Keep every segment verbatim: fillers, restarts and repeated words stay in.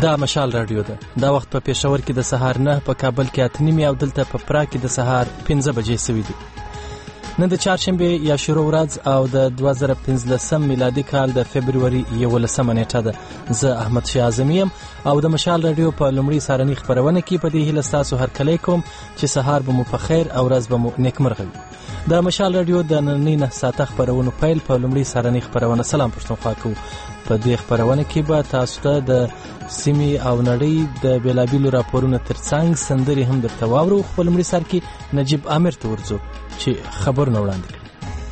دا مشال رادیو ده. دا وخت په پېښور کې د سهار نه، په کابل کې اته نیمې او دلته په پراګ کې د سهار پنځه بجې سوي دي. نن د چهارشنبې یا شروع ورځ او د دوه زره پنځلسم میلادي کال د فبروري یولسمه نیټه ده. زه احمد شاه اعظمي یم او د مشال رادیو په لومړي سهارني خپرونه کې په دې هیله ستاسو هرکلی کوم چې سهار به مو په خیر او ورځ به مو نیکمرغه وي. د مشال رادیو د نننۍ نه ساعته خپرونو پیل په لومړي سهارني خپرونه سلام پښتونخوا کوو. په دې خپرونه کې به تاسو ته د سیمې او نړۍ د بیلابیلو راپورونو ترڅنګ سندرې هم درته واورو. خو په لومړي سر کې نجیب عامر ته ورځو چې خبرونه وړاندې کړي.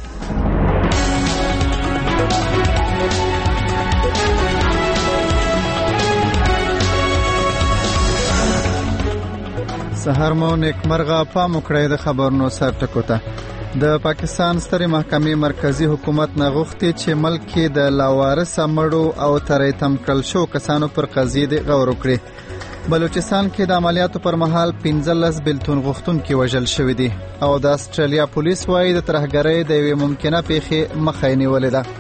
سهار مو نیکمرغه. پام وکړئ د خبرونو سر ټکو ته. د پاکستان سترې محکمې مرکزی حکومت نه غوښتي چې ملک کې د لاوارثه مړو او ترې تم کړل شو کسانو پر قضیې د غور وکړي. بلوچستان کې د عملیاتو پر مهال پنځلس بیلتون غوښتونکي وژل شوي دي او د استرالیا پولیس وايي د ترهګرۍ د یوې ممکنه پیښې مخه یې نیولې ده.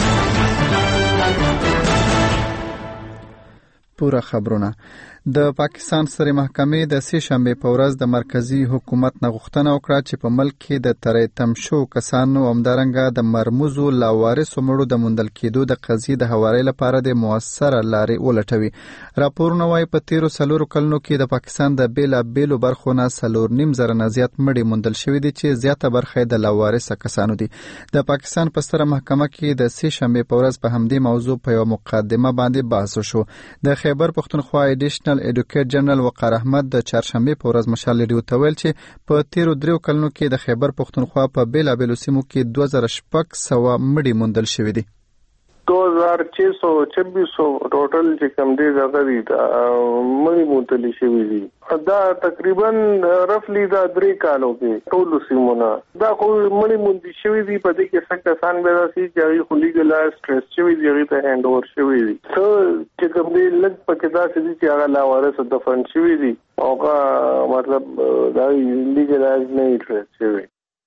پوره خبرونه. د پاکستان سترې محکمې د سې شنبې په ورځ د مرکزی حکومت نه غوښتنه وکړه چې په ملک کې د ترې تم شو کسانو همدارنګه د مرموزو لاوارثو مړو د موندل کېدو د قضیې د هوارۍ لپاره د مؤثره لارې ولټوي. راپورونه وايي په تیرو څلورو کلونو کې د پاکستان د بېلابېلو برخو نه څلور نیم زره نه زیات مړي موندل شوي دي چې زیاته برخه د لاوارثه کسانو دي. د پاکستان په ستره محکمه کې د سې شنبې په ورځ په همدې موضوع په یوه مقدمه باندې بحث وشو. د خیبر پښتونخوا ایډیشنل ایډوکیټ جنرال وقار احمد د چهارشنبې په ورځ مشال رادیو ته ویل چې په تیرو دریو کلونو کې د خیبر پښتونخوا په بیلابیلو سیمو کې دوه زره شپږ سوه مړي موندل شوي دي. دو ہزار چھ سو چھبیس سو ټوټل چې کم دی دغه دی مړي موندل شوي دي. دا تقریبا رفلی دا درې کالو کې ټول سیمونه دا خو مړي موندل شوي دي. په دې کې څنګه کسان به راسي چې هغه خو لیګل سټریس شوي دي، هغه ته هاند اوور شوي دي. څو چې کوم دی لږ پکې دا چې هغه لا وارث دفن شوي دي او مطلب دا لیګل نه ټریس شوي.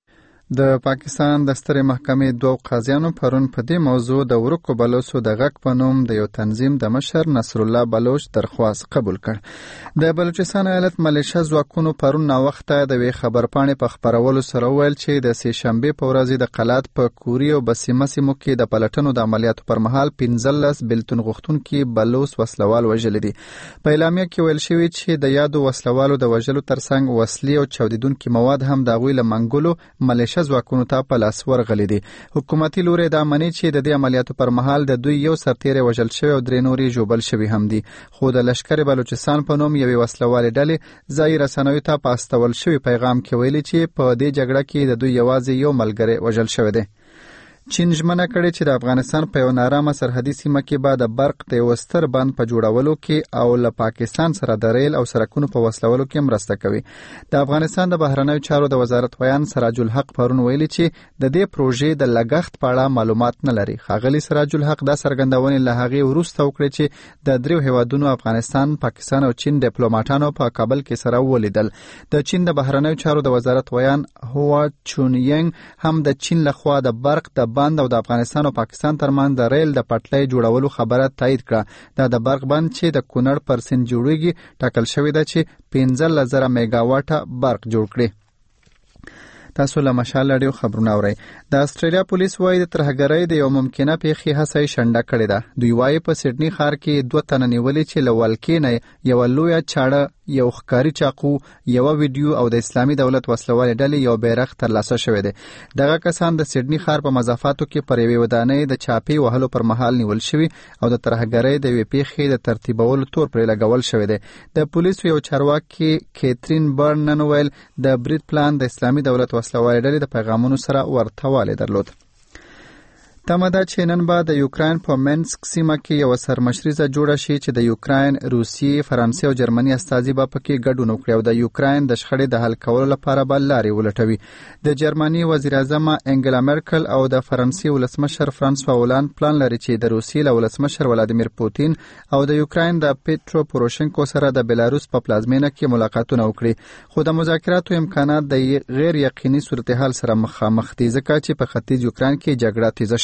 د پاکستان د سترې محکمې دوه قاضیانو پرون په دې موضوع د ورکو بلوچو د غږ په نوم د یو تنظیم د مشر نصر الله بلوچ درخواست قبول کړ. د بلوچستان ایالت ملیشه ځواکونو پرون ناوخته د وی خبرپاڼې په خبرولو سره ویل چې د سې شنبې په ورځ د قلات په کوري او بسیمه سیمو کې د پلټنو د عملیاتو پر مهال پنځلس بیلتون غوښتونکي بلوچ وسلوال وژل دي. په اعلامیه کې ویل شوی چې د یادو وسلوالو د وژلو ترڅنګ وسلې او چاودیدونکي مواد هم د غوی له منګولو ملیشه ځواکونو ته په لاس ورغلي دي. حکومتي لوري دا مني چې د دې عملیاتو پر مهال د دوی یو سرتیری وژل شوی او درې نوري ژوبل شوي هم دي. خو د لشکر بلوچستان په نوم یوې وسلوالې ډلې ځایي رسنیو ته په استول شوي پیغام کې ویلي چې په دې جګړه کې د دوی یوازې یو ملګری وژل شوی دی. چین ژمنه کړې چې د افغانستان په یو نارامه سرحدي سیمه کې به د برق د یو ستر بند په جوړولو کې او له پاکستان سره د ریل او سړکونو په وصلولو کې مرسته کوي. د افغانستان د بهرنیو چارو د وزارت ویان سراج الحق پرون ویلي چې د دې پروژې د لګښت په اړه معلومات نه لري. ښاغلي سراج الحق دا څرګندونې له هغې وروسته وکړې چې د دریو هیوادونو افغانستان، پاکستان او چین ډیپلوماټانو په کابل کې سره ولیدل. د چین د بهرنیو چارو د وزارت ویان هوا چونینګ هم د چین لخوا د برق د بند او د افغانستان او پاکستان ترمنځ د ریل د پټلۍ جوړولو خبره تایید کړه. دا د برق بند چې د کونړ پر سیند جوړیږي ټاکل شوی ده چې پنځلس زره میگا واټه برق جوړ کړي. تاسو له مشال رادیو خبرونه اورئ. د استرالیا پولیس وايي د ترهګرۍ د یو ممکنه پیښې هڅه یې شنډه کړې ده. دوی وايي په سیډني ښار کې دوه تنه نیولي چې له ولکې نه یوه لویه چاړه، یو ښکاري چاقو، یوه ویډیو او د اسلامي دولت وسلوالې ډلې یو بیرغ ترلاسه شوی دی. دغه کسان د سیډني ښار په مضافاتو کې پر یوې ودانۍ د چاپې وهلو پر مهال نیول شوي او د ترهګرۍ د یوې پیښې د ترتیبولو تور پرې لګول شوی دی. د پولیسو یو چارواکي کیترین برن نن ویل د برید پلان د اسلامي دولت وسلوالې ډلې د پیغامونو سره ورته والی درلود. تمه ده چې نن به د یوکراین په منسک سیمه کې یوه سرمشریزه جوړه شي چې د یوکراین، روسیې، فرانسې او جرمني استازي به پکې ګډون وکړي او د یوکراین د شخړې د حل کولو لپاره به لارې ولټوي. د جرمني وزیر اعظم انګلا مرکل او د فرانسې ولسمشر فرانسوا هولاند پلان لري چې د روسیې له ولسمشر ولادیمیر پوتین او د یوکراین د پیټرو پوروشنکو سره د بلاروس په پلازمینه کې ملاقاتونه وکړي. خو د مذاکراتو امکانات د غیر یقیني صورتحال سره مخامخ دي ځکه چې په ختیځ یوکراین کې جګړه تیزه شوې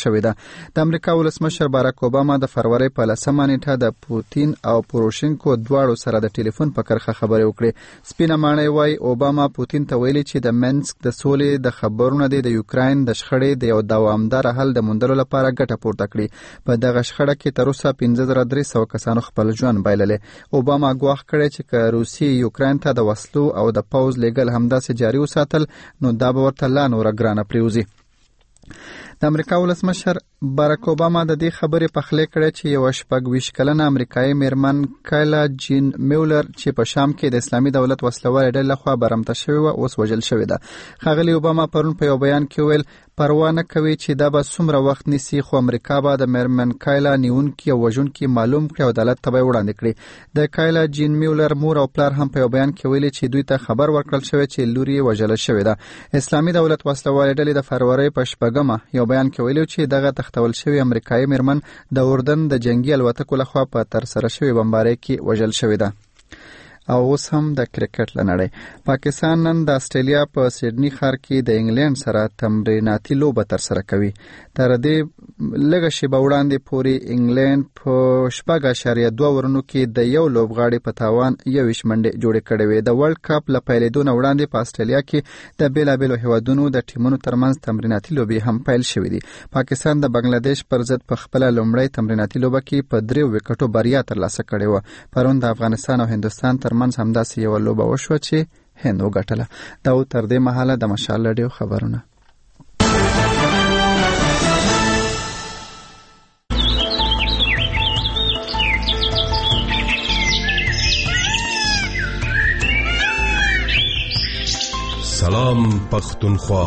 شوې ده. د امریکا ولسمشر باراک اوباما د فروری په لسمه نیټه د پوتین او پوروشینکو دواړو سره د ټلیفون په کرښه خبرې وکړې. سپینه ماڼۍ وايي اوباما پوتین ته ویلي چې د منسک د سولې د خبرونه د یوکراین د شخړې د یو دوامدار حل د موندلو لپاره ګټه پورته کړي. په دغه شخړه کې تر اوسه پنځه زره درې سوه کسانو خپل ژوند بایللې. اوباما ګواښ کړی چې که روسیې یوکراین ته د وسلو او د پوز لیږل همداسې جاري وساتل نو دا به ورته لا نوره ګرانه پرېوځي. د امریکا ولسمشر باراک اوباما د دې خبرې پخلی کړی چې یو شپږ ویشت کلنه امریکایي میرمن کایلا جین میولر چې په شام کې د اسلامي دولت وسلوالې ډلې لخوا برمته شوې وه اوس وژل شوې ده. ښاغلي اوباما پرون په یو بیان کې وویل پروا نه کوي چې دا به څومره وخت نیسي خو امریکا به د میرمن کایلا نیونکي او وژونکي معلوم کړي او عدالت ته به یې وړاندې کړي. د کایلا جین میولر مور او پلار هم په یو بیان کې ویلي چې دوی ته خبر ورکړل شوی چې لور یې وژله شوې ده. اسلامي دولت وسلوالې ډلې د فروری په شپږمه یو بیان کې ویلي چې دغه تختول شوی امریکایي میرمن د اردن د جنگي الوتکو لخوا په ترسره شوی بمبارۍ کې وژل شوې ده. او اوس هم د کرکټ لنړۍ. پاکستان نن د استرالیا په سیډني ښار کې د انګلند سره تمریناتي لوبه ترسره کوي. تر دې لږه شیبه وړاندې پورې انګلند په شپږ اعشاریه دوه ورنو کې د یو لوبغاړي په تاوان یویشت منډې جوړې کړې وې. د ورلډ کپ له پیلېدو نه وړاندې په استرالیا کې د بېلابېلو هیوادونو د ټیمونو ترمنځ تمریناتي لوبې هم پیل شوې دي. پاکستان د بنگلادیش پر ضد په خپله لومړۍ تمریناتي لوبه کې په دریو وکټو بریا ترلاسه کړې وه. پرون د افغانستان او هندوستان ترمنځ همداسې یو لوبه وشوه چې هند وګټله. دا و تر دې مهاله د مشال راډیو خبرونه. سلام پختونخوا.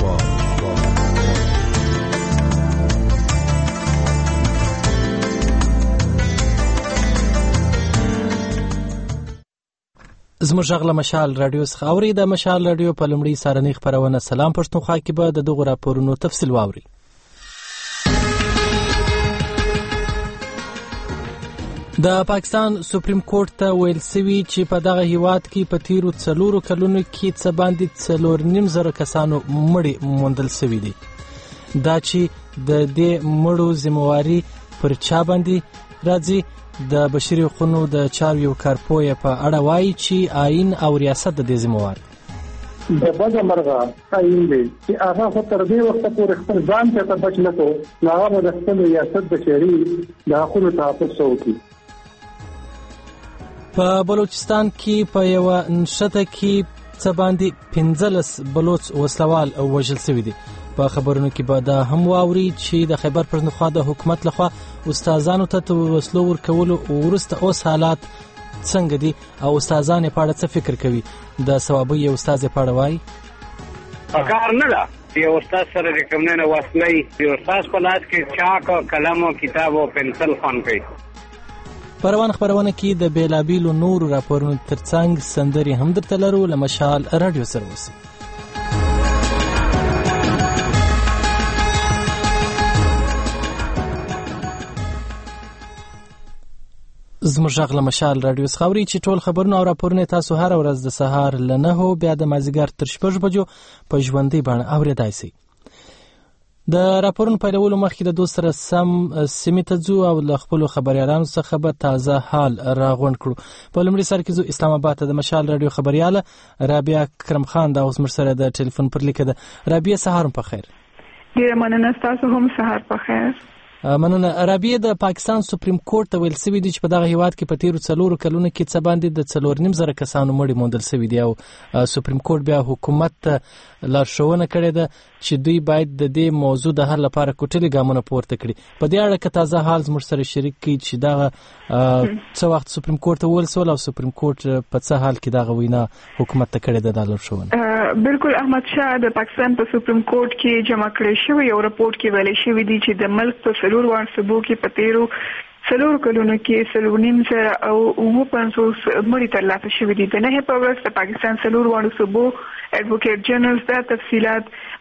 زموږ غږ له مشال راډیو څخه اورئ. د مشال راډیو په لومړي سهارنۍ خپرونه سلام پښتونخوا کې به د دغو راپورونو تفصیل واورئ. د پاکستان سپریم کورټ ته ویل سوي چې په دغه هیواد کې په تیرو څلورو کلونو کې څه باندې څلور نیم زره کسانو مړي موندل سوي دي. دا چې د دې مړو ذمہواري پر چا باندې راځي؟ د بشري حقوقو د چارو یو کارپوه په اړه وایي چې آئین او ریاست د دې ذمہوار دي. د بده مرغه آئین دی چې هغه خو تر دې وخته پورې خپل ځان ته بچ نه کړو، نو هغه د خپل ریاست د شرعي د حقوقو تحفظ وکړي. په بلوچستان کې په یو نشته کې څه باندې پنځلس بلوچ وسلوال وژل شوي دي. په خبرونو کې به دا هم واوري چې د خیبر پښتونخوا د حکومت لخوا استادانو ته وسلو ورکولو وروسته اوس حالات څنګه دي او استادان په اړه څه فکر کوي. د ثوابي یو استاد په اړه وایي کار نه ده یو استاد سره د کوم نه وسلې یو استاد په لاس کې چاک او قلم او کتاب او پنسل خوان کوي. پروان خبرونه کې د بیلابیلو نور راپورونو ترڅنګ سندري هم درته لرو. له مشال راډیو سره اوسئ. زموږ غږ له مشال راډیو څخه اورئ چې ټول خبرونه او راپورونه تاسو هر ورځ د سهار له نهو بیا د مازدیګر تر شپږ بجو په ژوندۍ بڼه اورېدای شئ. د راپورونو پیلولو مخکې د دوست سره سم سیمې ته ځو او له خپلو خبریالانو څخه به تازه حال راغونډ کړو. په لومړي سر کې ځو اسلام آباد ته. د مشال راډیو خبریاله رابعه کرم خان دا اوس موږ سره د ټلیفون پر لیکه ده. رابعه سهار په خیر. ډیره مننه، تاسو هم سهار په خیر. مننه. رابعه د پاکستان سپریم کورټ ته ویل سوي دي چې په دغه هیواد کې په تیرو څلورو کلونو کې څه باندې د څلور نیم زره کسانو مړي موندل سوي دي او سپریم کورټ بیا حکومت ته لارښوونه کړې ده چې دوی باید د دې موضوع د حل لپاره کوټلي ګامونه پورته کړي. په دې اړه که تازه حال زموږ سره شریک کړي چې دغه څه وخت سپریم کورټ ته وویل سول او سپریم کورټ په څه حال کې دغه وینا حکومت ته کړې ده دا لارښوونه؟ بالکل احمد شاه د پاکستان په سپریم کورټ کې جمع کړی شوی یو رپورټ کې ویل شوی دی چې د ملک په څلور وړ صوبو کې په تیرو څلور کلونو کې څلور نیم زره او اووه پنځوس مړي ترلاسه شوي دي. د نهه په ورځ د پاکستان څلور وړو صوبو ایډوکیټ جنرال دا تفصیلات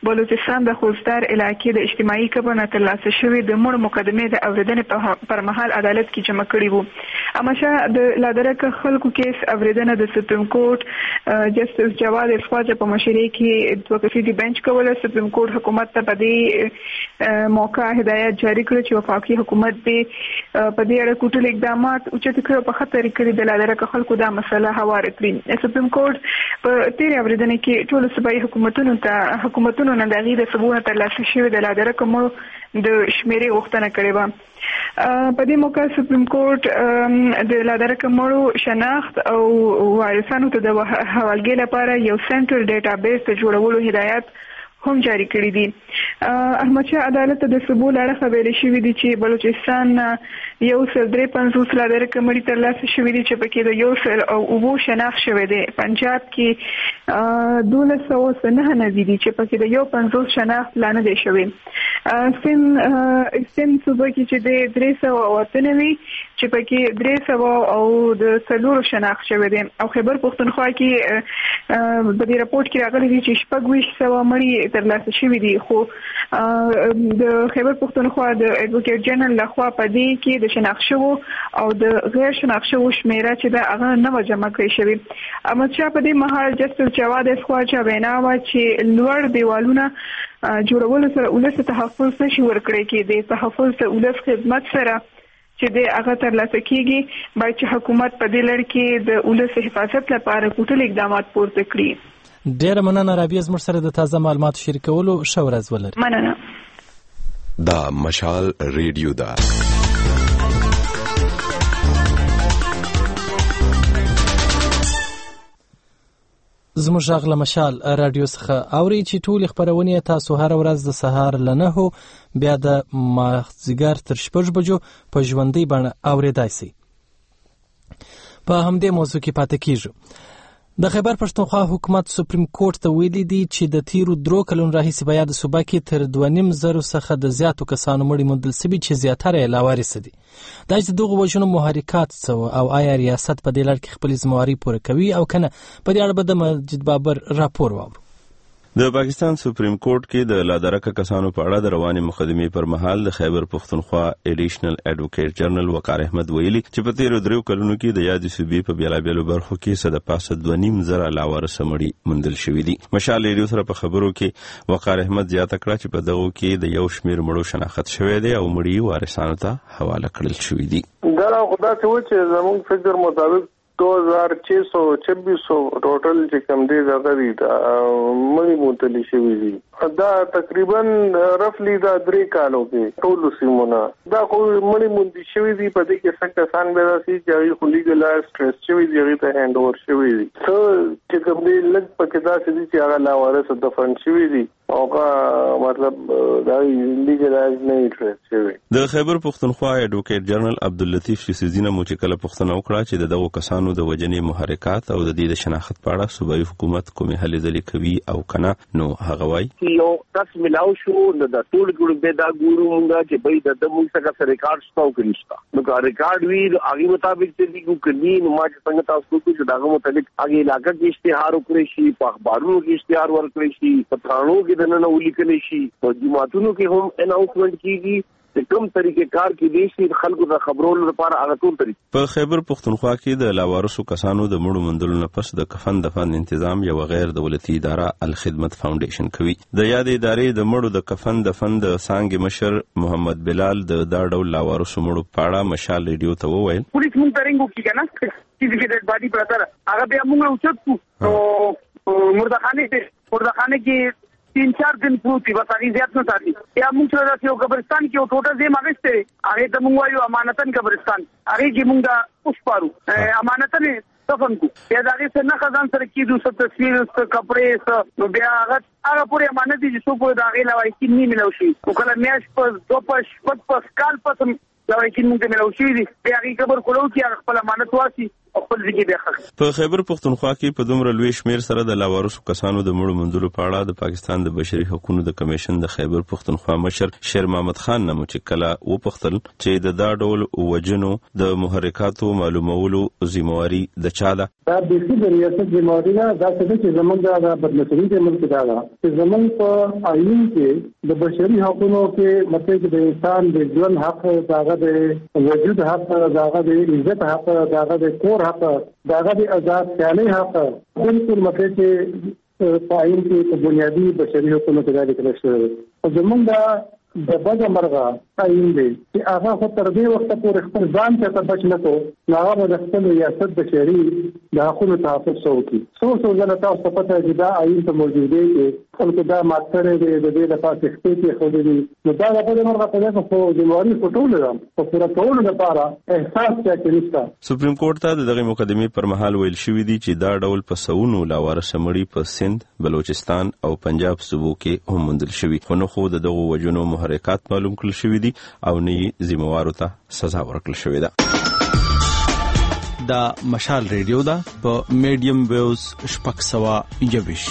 بلوچستان د خوزدار علاقې د اجتماعي کبنه ترلاسه شوې د مړ مقدمې د اوریدنې پر مهال عدالت کې جمع کړي وو. اماشه د لادرکه خلکو کیس اوریدنه د سپریم کورټ جسټس جواد الخواجه په مشرۍ کې دوه کسیزي بنچ کوله. سپریم کورټ حکومت ته په دې موقع هدایت جاری کړ چې وفاقي حکومت دې په دې اړه کوټل اقدامات اوچت کړو په خطر کې د لادرکه خلکو دا مسله هوار کړی. سپریم کورټ په تیر اوریدنه کې ټول صوبایي حکومتونو ته حکومتونو نه د غیر ثبوت ترلاسه شوی د لادرکه مو د شمیرې غوښتنه کړې و. په دې موقع سپریم کورټ د لادرکه مړو شناخت او وارثانو ته د حوالګي لپاره یو سنټرل ډیټابیس ته جوړولو هدایت هم جاری کړی دي. احمد شاه عدالت د ثبوت لړ خبرې شوې دي چې بلوچستان یو سل درې پنځوس لادرکه مړي ترلاسه شوې دي چې پکې د یو سل او اوو شناخت شوی دی. پنجاب کې دولس سوه نه نوي دي چې پکې د یو پنځوس شناخت لا نه دی شوی. سن سن صوبه کې چې د درې سوه او اته نوي چې پکې درې سوه او د څلورو شناخت شوی دی. او خیبر پښتونخوا کې په دې راپورټ کې راغلي دي چې شپږ ویشت سوه مړي ترلاسه شوي دي. خو د خیبر پښتونخوا د ایډوکیټ جنرال لخوا په دې کې د شناخت شوو او د غیر شناخت شوو شمیره چې دا هغه نه جمع کړی شوی. احمد شاه په دې مهال جسټس جواد الخواجه وینا وه چې لوړ دیوالونه جوړولو سره ولس ته تحفظ نشي ورکړی کېدی. تحفظ د ولس خدمت سره چې د هغه ترلاسه کیږي باید چې حکومت په دې لړ کې د ولس حفاظت لپاره کوټل اقدامات پورته کړي. ډیره مننه رابعه زموږ سره د تازه معلوماتو شریکولو. ښه ورځ ولرئ. مننه. دا مشال ریډیو ده. زموږ غږ له مشال راډیو څخه اوري چې ټول خبرونه تاسو هر ورځ د سهار له نهو بیا د مازدیګر تر شپږ بجو په ژوندۍ بڼه اورېدای شئ. په همدې موضوع کې پاتې کیږو. د خیبر پښتونخوا حکومت سپریم کورټ ته ویلي دي چې د تیرو درو کلونو راهیسې په یاد صوبه کې تر دوه نیم زرو څخه د زیاتو کسانو مړي موندل شوي چې زیاتره یې لاوارثه دي. دا چې دغو وژنو محرکات څه او آیا ریاست په دې لړ کې خپلې ذمهواري پوره کوي او کنه، په دې اړه به د مجید بابر راپور واورو. د پاکستان سپریم کورټ کې د لادرکه کسانو په اړه د روانې مقدمې پر مهال د خیبر پښتونخوا ایډیشنل ایډوکیټ جنرال وقار احمد ویلي چې په تیرو دریو کلونو کې د یادې صوبې په بیلابیلو برخو کې څه د پاسه دوه نیم زره لاوارثه مړي موندل شوي دي. مشال ریډیو سره په خبرو کې وقار احمد زیاته کړه چې په دغو کې د یو شمېر مړو شناخت شوی دی او مړي وارثانو ته حواله کړل شوي دي. دا خدا څه و چې زموږ فکر مطابق دو ہزار چھ سو چھبیس سو ټوټل چې کم دی دا دی دا مړي موندل شوي دي. دا تقریبا رفلی دا درې کالو کې ټول سیمونه دا خو مړي موندل شوي دي. په دې کې څنګه کسان به راسي چې خو لیګل سټریس شوي دي هغه ته هاند اوور شوي دي. څو چې کوم دی لږ پکې دا چې چې هغه لا وارث دفن شوي دي او کا مطلب دا لیګل نه ټریس شوي. د خیبر پښتونخوا ایډوکیټ جنرال عبداللطیف شیسیزی نه مو چې کله پوښتنه وکړه چې د دغو کسانو د وجنې محرکات او د دې د شناخت په اړه صوبایي حکومت کومې هلې ځلې کوي او کنه، نو هغه وایي یو کس ملاو شو نو د ټول ګروپ به دا ګورو مونږه چې بای د دمو څخه ریکارډ شتاو کړیستا نو کا ریکارډ وی هغه مطابق چې کو کلی نو ما څنګه تاسو کو چې داغه مطابق هغه علاقې کې اشتهار وکړي شي، په اخبارونو کې اشتهار ورکړي شي، په ترانو کې دنه ولیکل شي، په جماعتونو کې هم اناونسمنت کیږي چې کوم طریقې کار کې دي چې خلکو د خبرولو لپاره هغه ټول طریقې. په خیبر پښتونخوا کې د لاوارثو کسانو د مړو موندلو نه پس د کفن دفن تنظیم یو غیر دولتي اداره الخدمت فاونډیشن کوي. د یادې ادارې د مړو د کفن دفن د څانګې مشر محمد بلال د دا ډول لاوارثو مړو په اړه مشال ریډیو ته وویل پولیس مونږ ترنګ وکړي کنه چې دې ډېډ باډي برادر هغه بیا مونږ اوچت کو نو مردخانه کې مردخانه کې तीन चार दिन पूरी बस आगे ज्यादा न तारी या मुंग चला कब्रिस्तान की टोटल जेम आगे आगे तो मुंगवायु अमानतन कब्रिस्तान आगे की मुंगा उस पारू अमानतन दफन को या आगे से न खजान सर की दूसरा तस्वीर कपड़े ब्यागत आगे पूरे अमानत जिसको कोई आगे लवाई की नहीं मिलाउशी वो कल मैच पर दो पश पद पस काल पस लवाई की मुंग मिलाउशी दी आगे कबर खोलो की खपल अमानत वासी په خیبر پښتونخوا کې په دومره لوی شمیر سره د لاوارثو کسانو د مړو موندلو په اړه د پاکستان د بشري حقوقو د کمیشن د خیبر پښتونخوا مشر شیر محمد خان نه چې کله وپوښتل چې د دا ډول وجنو د محرکاتو معلومولو ذمہواری د چا ده، دا د دې د ریاست ذمہواری دا څه چې زمونږ د بدمسلي د ملک دا ده چې زمونږ په آئین کې د بشري حقوقو کې مطلب د انسان د ژوند حق، داغه د وجود حق، داغه د عزت حق، داغه د کور حق، داغه د آزاد خیالي حق، بالکل مطلب چې په آئین کې په بنیادی بشري حقوقو کې دا لیکل شوی دی. زمونږ د بده مرغه آئین دی چې هغه خو تر دې وخته پورې خپل ځان ته بچ نه کو، هغه د خپل ریاست د شهري د حقوقو تحفظ وکړي. څو څو ځله تاسو ته پته چې دا آئین ته موجود دی خلکو دا مات کړی دی، د دې لپاره چې کې خو دې نو دا د بده مرغه په دغه خو ذمہواری ټول ده په پوره کولو لپاره احساس چې نشته. سپریم کورټ ته دغه مقدمې پر مهال ویل شوې دي چې دا ډول په سونو لاوارثه مړي په سند، بلوچستان او پنجاب صوبو کې هم موندل شوي، خو نو خو دغه وجونو محرکات معلوم کړل شوی دي او نه ذمہوارو ته سزا ورکړل شوې ده. دا مشال ریډیو ده په میډیم ویوز شپږ سوه یوویش.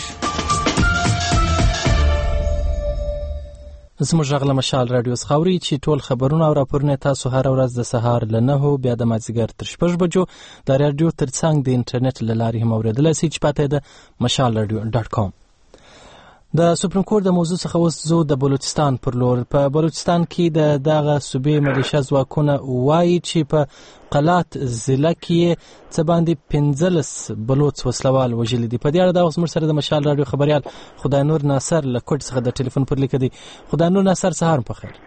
زموږ غږ مشال رادیو خاوري چې ټول خبرونه او راپورونه تاسو هر ورځ د سهار له نهو بیا د مازیګر تر شپږ بجو د رادیو ترڅنګ د انټرنیټ له لارې هم اوریدلای شئ چې پته ده مشال رادیو ډاټ کام. د سپریم کورټ د موضوع څخه اوس زو د بلوچستان پر لور. په بلوچستان کې د دغه صوبې ملیشیا ځواکونه وایي چې په قلات ضلع کې څه باندې پنځلس بلوچ وسلوال وژلي دي. په دې اړه د اوس مر سره د مشال رادیو خبريال خدای نور ناصر له کوټ څخه د ټلیفون پر لیک دی. خدای نور ناصر سهار په خیر.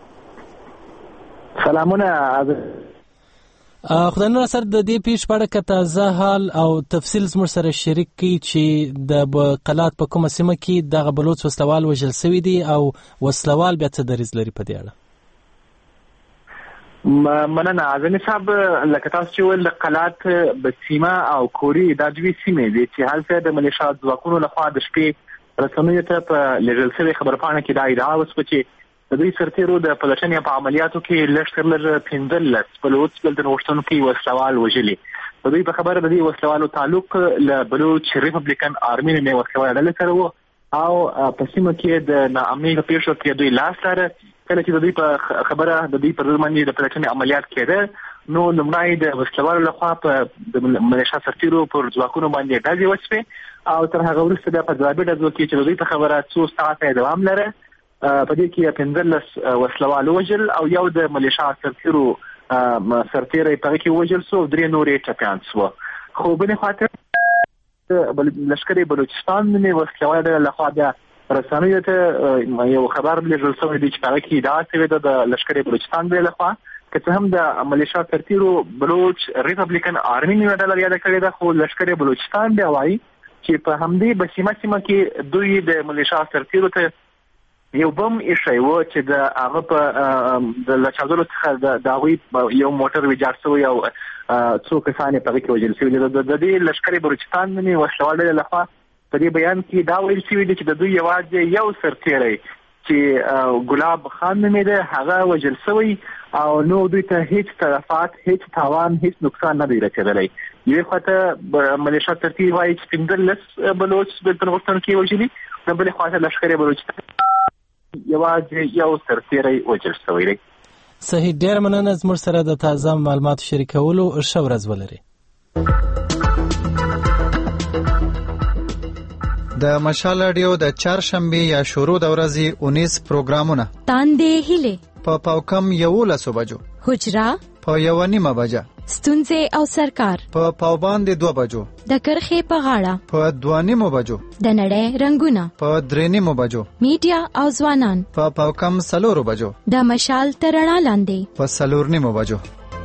سلامونه. خدای نور ناصر د دې پیښ په اړه تازه حال او تفصیل زموږ سره شریک کړي چې د قلات په کومه سیمه کې دغه بلوچ وسلوال وژل شوي دي او وسلوال بیا څه دریځ لري په دې اړه. مننه اعظمي صاحب. لکه تاسو چې ول قلات بسیمه او کوري دا دوی سیمې دي چې هلته د ملیشیا ځواکونو لخوا د شپې رسنیو ته په لېږل شوې خبرپاڼه کې دا ادعا وشوه چې د دوی سرتیرو د پلټنې په عملیاتو کې لږ تر لږه پنځلس بلوچ دلته غوښتونکي وسلوال وژلي. د دوی په خبره د دې وسلوالو تعلق له بلوچ ریپبلیکن آرمي نه وسلوال ډلې سره و او په سیمه کې د ناامنۍ په پیښو کې دوی لاس لري. کله چې د دوی په خبره د دوی پر باندې د پلټنې عملیات کېده نو لومړی د وسلوالو لخوا په د ملیشیا سرتیرو پر ځواکونو باندې ډزې وشوې او تر هغه وروسته بیا په ځوابي ډزو کې چې د دوی په خبره څو ساعته دوام لري په دې کې پنځلس وسلوال وژل او یو د ملیشیا سرتیرو سرتیری په کې وژل سو، درې نورې ټپیان سو. خو بل خاطر لشکري بلوچستان نه وسلوال د لخوا د رسنیو ته یو خبر لږ څه دی چې هغه کې دا څه د لشکري بلوچستان د لخوا که هم د ملیشیا سرتیرو بلوچ ریپبلیکن آرمي نه ډله یاد کړی ده، خو لشکري بلوچستان دی وایي چې په همدې بسیمه سیمه کې دوی د ملیشیا سرتیرو ته یو بم ایښی و چې د هغه په د لچاودلو څخه د هغوی یو موټر ویجاړ شوی او څو کسان یې په هغې کې وژل شوي دي. د دې لښکرې بلوچستان نومې وسلوال ډلې لخوا په دې بیان کې دا ویل شوي دي چې د دوی یوازې یو سرتیری چې ګلاب خان نومېده هغه وژل شوی او نو دوی ته هیڅ تلفات، هیڅ تاوان، هیڅ نقصان نه دی رسېدلی. یوې خواته ملیشیا سرتیر وایي چې پنځلس بلوچ دلته غوښتونکي وژلي، د بلې خواته لښکرې بلوچستان یوازې یو سرتیری وژل شوی دی. صحیح، ډېره مننه زموږ سره د تازه معلوماتو شریکولو. ښه ورځ ولرئ. د مشال رادیو د چهارشنبې یا شروع د ورځې اونیس پروګرامونه تاندې هیله په پاوکم یولسو بجو، حجره په یو نیمه بجه، ستونزې او سرکار په پاوباندې دوه بجو، د کرخې په غاړه په دوه نیمو بجو، د نړۍ رنگونه په درې نیمو بجو، میډیا او ځوانان په پاوکم څلورو بجو، د مشال تر رڼا لاندې په څلور نیمو بجو.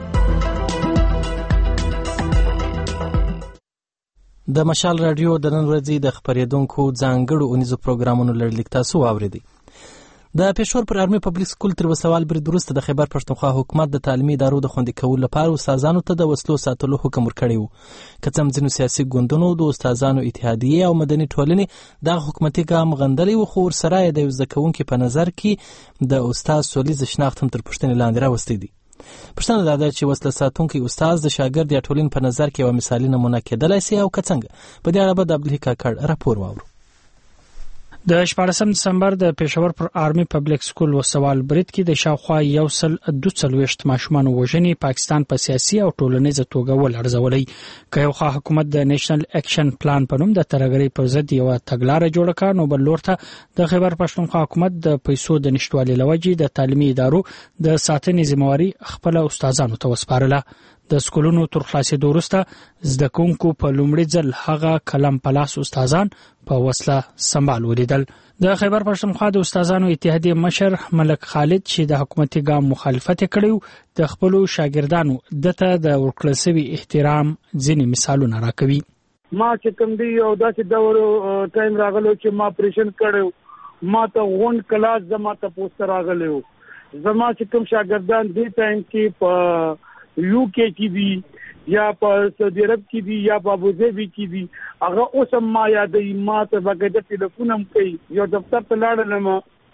د مشال رادیو د نن ورځې د خبرېدونکو ځانګړو اونیزو پروګرامونو لړلیک تاسو واورېدئ. د پېښور پر آرمي پبلیک سکول تر وسوال برید وروسته د خیبر پښتونخوا حکومت د تعلیمي ادارو د خوندي کولو لپاره استادانو ته د وسلو ساتلو حکم ورکړی و. که څه هم ځینو سیاسي ګوندونو د استادانو اتحادیې او مدني ټولنې دغه حکومتي ګام غندلی و، خو ورسره یې د یو زده کوونکي په نظر کې د استاد سولیز شناخت هم تر پوښتنې لاندې راوستی دی. پوښتنه دا ده چې وسله ساتونکی استاد د شاګرد یا ټولنې په نظر کې یوه مثالي نمونه کېدلی سي او که څنګه. په دې اړه به د عبدالحق کاکړ راپور واورو. د شپاړسم دسمبر د پېښور پر آرمي پبلک سکول وسوال برید کې د شاوخوا یو سل دوه څلوېښت ماشومان وژنې پاکستان په سیاسي او ټولنیزه توګه ولړزولې که یو خوا حکومت د نېشنل اکشن پلان په نوم د ترهګرۍ پر ضد یو تګلاره جوړه کړه نو بل لور ته د خیبر پښتونخوا حکومت د پیسو د نشټوالي لوجې د تعلیمي ادارو د ساتنې ذمہواري خپل استادانو ته وسپارله. د سکولونو تر خلاصېدو وروسته زده کوونکو په لومړي ځل هغه کلم په لاس استادان په وسله سنبال ولیدل. د خیبر پښتونخوا د استادانو اتحادیې مشر ملک خالد چې د حکومتي ګام مخالفت کړیو د خپل شاګردانو دته د ورکړل شوی احترام ځینې مثالونه راکوي. ما چې کوم دی او داسې دور ټایم راغلو چې ما پریشن کړو ما ته غون کلاس زما ته پوسټر راغلو زما چې کوم شاګردان دې ټایم کې په یو کې کې دي یا په سعودي عرب کې دي یا په ابوظبي کې دي هغه اوس ما یادې ما ته بغیر ټلیفون هم کوي یو دفتر ته لاړم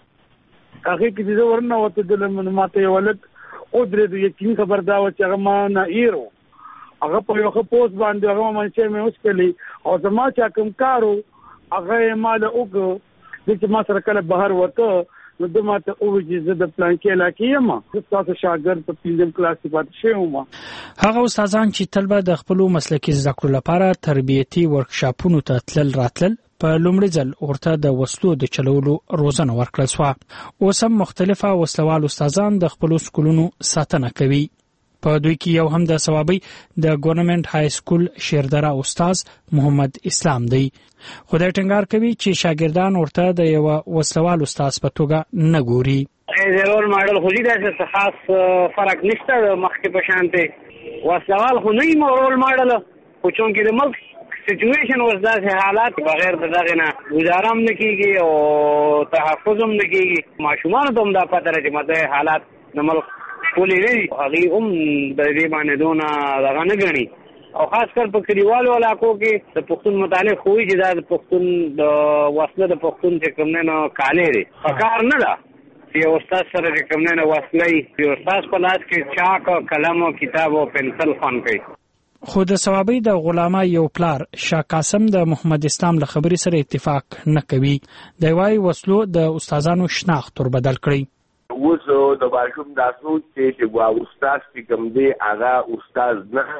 هغه کې د ورنه وته د ما ته ولک او درې یقین خبر دا و چې هغه ما نه ایرو هغه په یو پوسټ باندې هغه منځه مې اوس کلی او زما چې کوم کارو هغه مال اوګ د چې ما سره کله بهر وته نو د ماته او چې د پلان کې علاقې ما تاسو شاګرد په پنځم کلاس کې پاتې شوم. هغه استادان چې تل به د خپل مسلکي زده کړو لپاره تربیتي ورکشاپونو ته تلل راتلل په لومړي ځل ورته د وسلو د چلولو روزنه ورکړل شو. اوس هم مختلفه وسلوال استادان د خپل سکولونو ساتنه کوي. په دوی کې یو هم د ثوابي د ګورنمنت های سکول شیردره استاد محمد اسلام دی. خدای ټینګار کوي چې شاګردان ورته د یو وسلوال استاد په توګه نه ګوري. رول ماډل خو دې د خاص فرق نشته مخکې په شانته وسلوال خو نه یې رول ماډل خو چونکې د ملک سچویشن اوس داسې حالات بغیر د دغه نه گزاره هم نه کېږي او تحفظ هم نه کېږي. ماشومانو ته هم دا پته ده چې ماته حالات د ملک ټولې نه دي هغې هم د دې باندې دونه دغه نه ګڼي او خاص کر په کلیوالو علاقو کې د پښتون متعلق خو چې دا د پښتون د وسله د پښتون چې کوم نه کالې دی پکار نه ده چې یو استاد سره چې کوم نه وسلې یو استاد په لاس کې چاک او قلم او کتاب او پنسل خوان کوي. خو د ثوابي د غلامه یو پلار شاه قاسم د محمد اسلام له خبرې سره اتفاق نه کوي. د وايي وسلو د استادانو شناخت تر بدل کړی. اوس د ماشوم د سوچ چې وا استاد چې کوم دی هغه استاد نه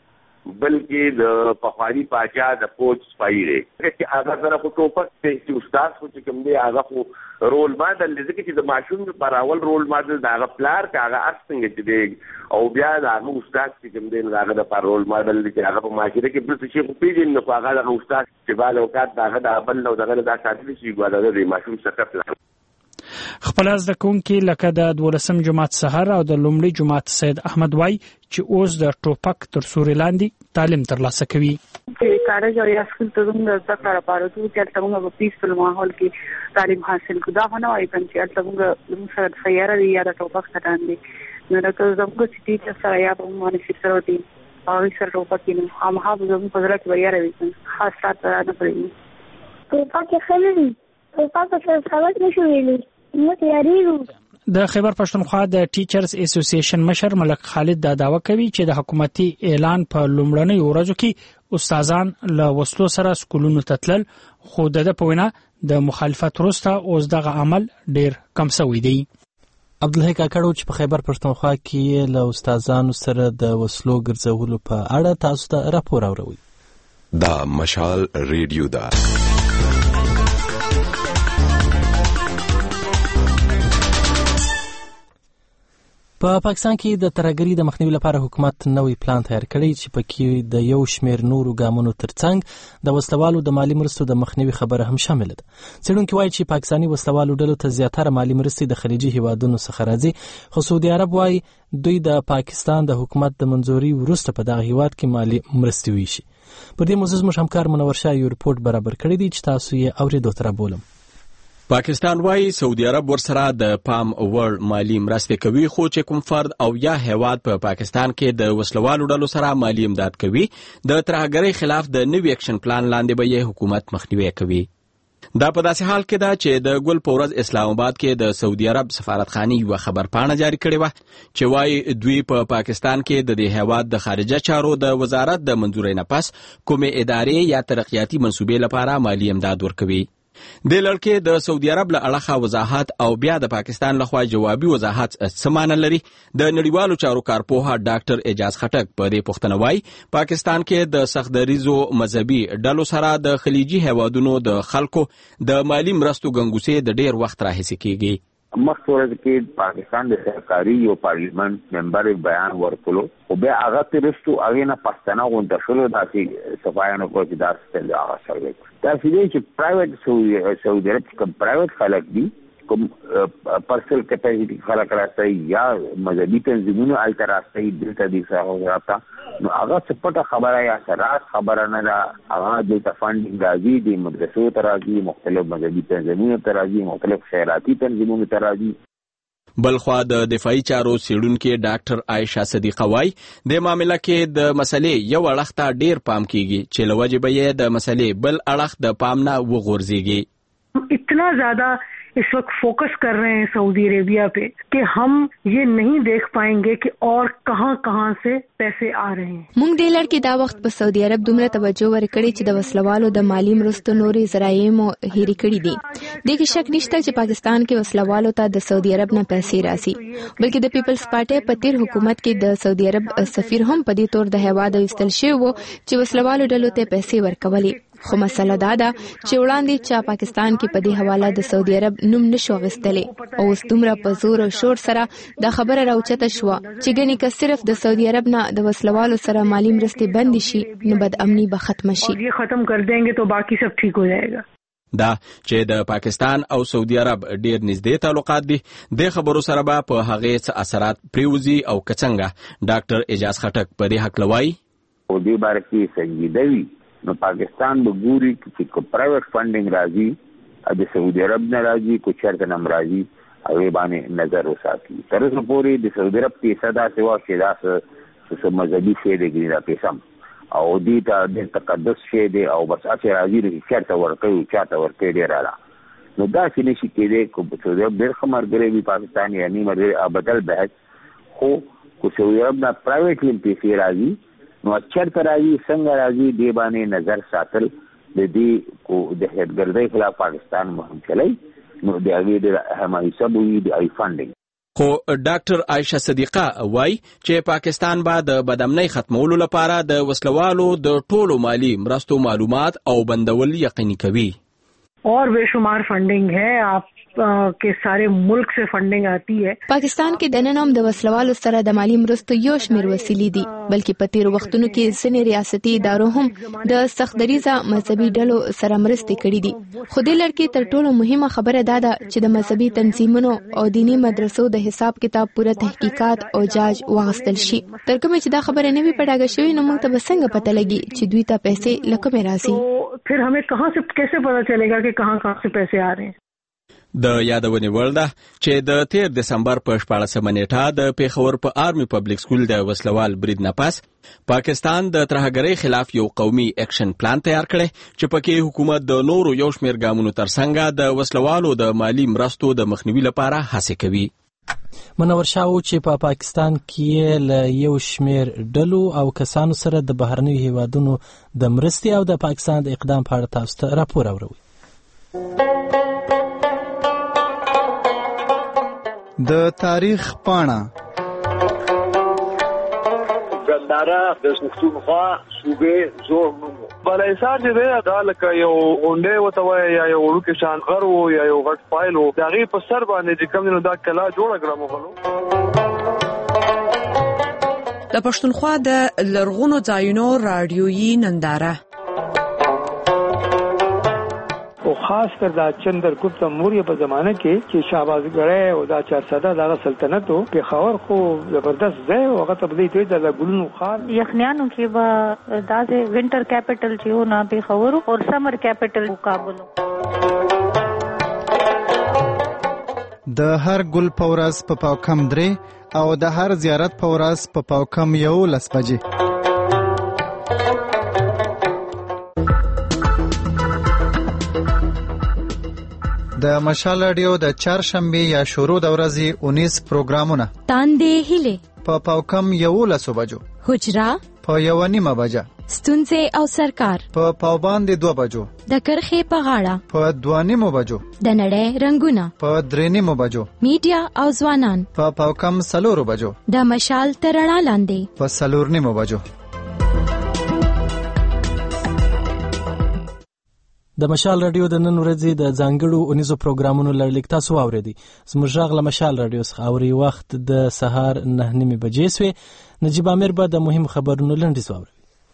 بلکې د پخوانی پاچا د فوج سپای دی چې هغه سره په ټوپک چې استاد خو چې کوم دی هغه خو رول ماډل لږ چې د ماشوم پر اول رول ماډل دا هغه پلار کا هغه څنګه چې دی او بیا دا هغه استاد چې کوم دی هغه د پر رول ماډل چې هغه په معاشره کې بل څه خو پیژنې نو هغه د استاد چې بالا وکړ دا هغه د بل نو دغه د ساتل شي ګواله د ماشوم څخه پلان خپل زده کوونکي لکه د دولسم جماعت سحر او د لومړي جماعت سید احمد وای چې اوس د ټوپک تر سوري لاندې تعلیم ترلاسه کوي. چې کارج او اسکول ته زموږ زده کړه لپاره چې تاسو موږ په پیسفل ماحول کې تعلیم حاصل کړو دا نه وایي چې تاسو موږ سره سیاره دی یا د ټوپک سره باندې نو دا زموږ چې ټیچر سره یا په باندې سره دی او سره ټوپک کې نو هم هغه زموږ په ځای کې ویاره وي خاص ساته نه پرې ټوپک خللی ټوپک سره ثابت نشو ویلي د خیبر پښتونخوا د ټیچرز اسوسییشن مشر ملک خالد دا داوا کوي چې د حکومتي اعلان په لومړنۍ ورځو کې استادان له وسلو سره سکولونو ته تلل خو د په وینا د مخالفت وروسته اوس دغه عمل ډیر کم شوی دی. عبدالحی کاکړو چې په خیبر پښتونخوا کې له استادانو سره د وسلو ګرځولو په اړه تاسو ته راپور اوروي. دا مشال ریډیو دا په پاکستان کې د ترهګرۍ د مخنیوي لپاره حکومت نوی پلان تیار کړی چې پکې د یو شمېر نورو ګامونو ترڅنګ د وسلوالو د مالی مرستو د مخنیوي خبره هم شامل ده. څېړونکي وایي چې پاکستاني وسلوالو ډلو ته زیاتره مالی مرستې د خلیجي هیوادونو څخه راځي خو سعودي عرب وایي دوی د پاکستان د حکومت د منځوري وروسته په دغه هیواد کې مالی مرستې ویشي. پر دې موضوع زموږ همکار منور شاه یو رپورټ برابر کړی دی چې تاسو یې اورېدو ته رابولم. پاکستان وايي سعودي عرب ورسره د پام وړ مالی مرستې کوي خو چې کوم فرد او یا هیواد په پا پاکستان کې د وسلوالو ډلو سره مالی امداد کوي د ترهګرۍ خلاف د نوي اکشن پلان لاندې به یې حکومت مخنیوي کوي. دا په داسې حال کې ده چې د ګل په ورځ اسلام آباد کې د سعودي عرب سفارتخانې یوه خبرپاڼه جاری کړې وه چې وايي دوی په پا پاکستان کې د دې هیواد د خارجه چارو د وزارت د منظورۍ نه پس کومې ادارې یا ترقیاتي منصوبې لپاره مالی امداد ورکوي. د لړکې د سعودي عرب له اړخه وضاحت او بیا د پاکستان لخوا جوابي وضاحت څه معنی لري؟ د نړیوالو چارو کارپوه ډاکټر اعجاز خټک په دې پوښتنه وایي پاکستان کې د سختدریزو مذهبي ډلو سره د خلیجي هیوادونو د خلکو د مالی مرستو ګنګوسې د ډیر وخت راهیسې کیږي. مخکې ورځ کې پاکستان د سرکاري یو پارلیمنت ممبر بیان ورکړو او بیا هغه ترستو هغه نه پښتنه غونډه شروع داسې صفایانو کو چې داسې د هغه سروي دا چې پرایویټ سعودي عرب کوم پرایویټ خلک دي کوم پرسنل کیپاسټي خلک راځي یا مذهبي تنظیمونو الته راځي دلته دي راځي نو هغه څه خبره یا سراس خبره نه ده هغه د فاندینګ راځي د مدرسو ته راځي مختلف مذهبي تنظیمونو ته راځي مختلف خیراتي تنظیمونو ته راځي. بلخوا د دفاعي چارو څېړونکي ډاکټر عایشه صدیقه وایي د معاملې کې د مسلې یو اړخ ته ډیر پام کیږي چې له وجې به یې د مسلې بل اړخ د پام نه وغورځيږي. اتنا زیادہ इस वक्त फोकस कर रहे हैं सऊदी अरेबिया पे कि हम ये नहीं देख पाएंगे कि और कहां कहां से पैसे आ रहे हैं. موږ د لړکې دا وخت په سعودي عرب دومره توجه ورکړې چې د وسلوالو د مالی مرستو نورې ذرایع مو هېرې کړې دي. د کې شک نشته چې پاکستان کې وسلوالو ته د سعودي عرب نه پیسې راځي بلکې د پیپلز پارټي په تیر حکومت کې د سعودي عرب سفیر هم په دې تور د هیواد ایستل شوی وو چې وسلوالو ډلو ته پیسې ورکولې. خو مسله دا ده چې وړاندې چې پاکستان کې په دې حواله د سعودي عرب نوم نشو غستلې او اوس دومره په زور او شور سره دا خبره راوچته شو چې ګنې که صرف د سعودي عرب نه د وسلوالو سره مالی مرستې بند شي نو بد امني به ختم شي. اور یہ ختم کر دیں گے تو باقی سب ٹھیک ہو جائے گا. دا چې د پاکستان او سعودي عرب ډیر نږدې تعلقات دي د خبرو سره به په هغه څه اثرات پریوزي او کڅنګه ډاکټر اعجاز خټک په دې حق لوي او دې بار کې سنجیدوي نو پاکستان به ګوري چې کو پرایویټ فاندینګ راځي د سعودي عرب نه راځي کو چرته نم راځي هغه باندې نظر وساتي. تر اوسه پورې د سعودي عرب پیسې دا سوا چې دا څه مذهبي شی دی دا پیسې او دې ته د تقدس شی دی او بس اچھا راځي چې چرته ورکوي چاته ورکوي ډیر اعلی نو دا چې نشي کېدی کو سعودي عرب ډیر خمرګري وي پاکستان یعنی مرګ بدل بحث خو کو سعودي عرب نه پرایویټ لیم پیسې راځي نو چرته راځي څنګه راځي دی باندې نظر ساتل د دې کو د هدګردۍ خلاف پاکستان مهم چلای نو د هغه د اهمه حساب وي د ای فاندینګ. خو ډاکټر عایشه صدیقه وایي چې پاکستان به د بدامنۍ ختمولو لپاره د وسلوالو د ټولو مالی مرستو معلومات او بندول یقیني کوي. और बेशुमार फंडिंग है आप के सारे मुल्क से फंडिंग आती है. پاکستان کې د ننوم د وسلوالو سره د مالی مرستو یو شمېر وسیلې دي بلکې په تیرو وختونو کې ځینې ریاستي ادارو هم د سختدریزه مذهبي ډلو سره مرستې کړې دي. خو د لړکې تر ټولو مهمه خبره دا ده چې د مذهبي تنظیمونو او دینی مدرسو د حساب کتاب پوره تحقیقات او جاج واغستل شي. تر کومه چې دا خبره نه وي پټاګه شوی نو موږ ته به څنګه پته لګي چې دوی ته پیسې لکه راځي. फिर हमें कहां से कैसे पता चलेगा कि कहां कहां से पैसे आ रहे हैं. د یادونې وړ ده چې د تیر دسمبر په شپاړسمه نیټه د پیښور په آرمي پبلک سکول د وسلوال برید نه پس پاکستان د ترهګرۍ خلاف یو قومي اکشن پلان تیار کړی چې پکې حکومت د نورو یو شمېر ګامونو ترڅنګ د وسلوالو د مالی مرستو د مخنیوي لپاره هڅې کوي. منور شاو چې په پا پاکستان کې له یو شمېر ډلو او کسانو سره د بهرنیو هیوادونو د مرستې او د پاکستان د اقدام په اړه تاسو ته راپور اوروي. د تاریخ پاڼه ګنداره د پښتونخوا صوبې زور نومو بلایسار چې دی دا لکه یو غونډې وته وایي یا یو وړوکی شان غر و یا یو غټ فایل و د هغې په سر باندې چې کوم دی نو دا کلا جوړه کړه مغلو. د پښتونخوا د لرغونو ځایونو راډیویي ننداره او خاص کر دا چندرګپت موریه په زمانه کې چې شهبازګړی او دا چارسده دغه سلطنت او پېښور خو زبردست ځای او هغه ته بدی ته د ګلونو خار یخنیانو کې به دا د وینټر کیپټل چې و نه پېښور او سمر کیپټل کابل. د هر ګل پورس په پاو کم درې او د هر زیارت پورس په پاو کم یو لس بجې. د مشال رادیو د چهارشنبه یا شروع د ورځې اونیس پروګرامونه تاندې هله په پاو کم یو لس بجو حجرا په یو نیمه بجه ستونزې او سرکار په پاوباندې دوه بجو، د کرخې په غاړه په دوه نیمو بجو، د نړۍ رنگونه په درې نیمو بجو، میډیا او ځوانان په پاوکم څلورو بجو، د مشال تر رڼا لاندې په څلور نیمو بجو. د مشال رادیو د نن ورځې د ځانګړو اونیزو پروګرامونو لړلیک تاسو واورېدی. زموږ غږ له مشال رادیو څخه اوري وخت د سهار نه نیمې بجې سوې. نجیب امیر به د مهم خبرونو لنډیز واوروي.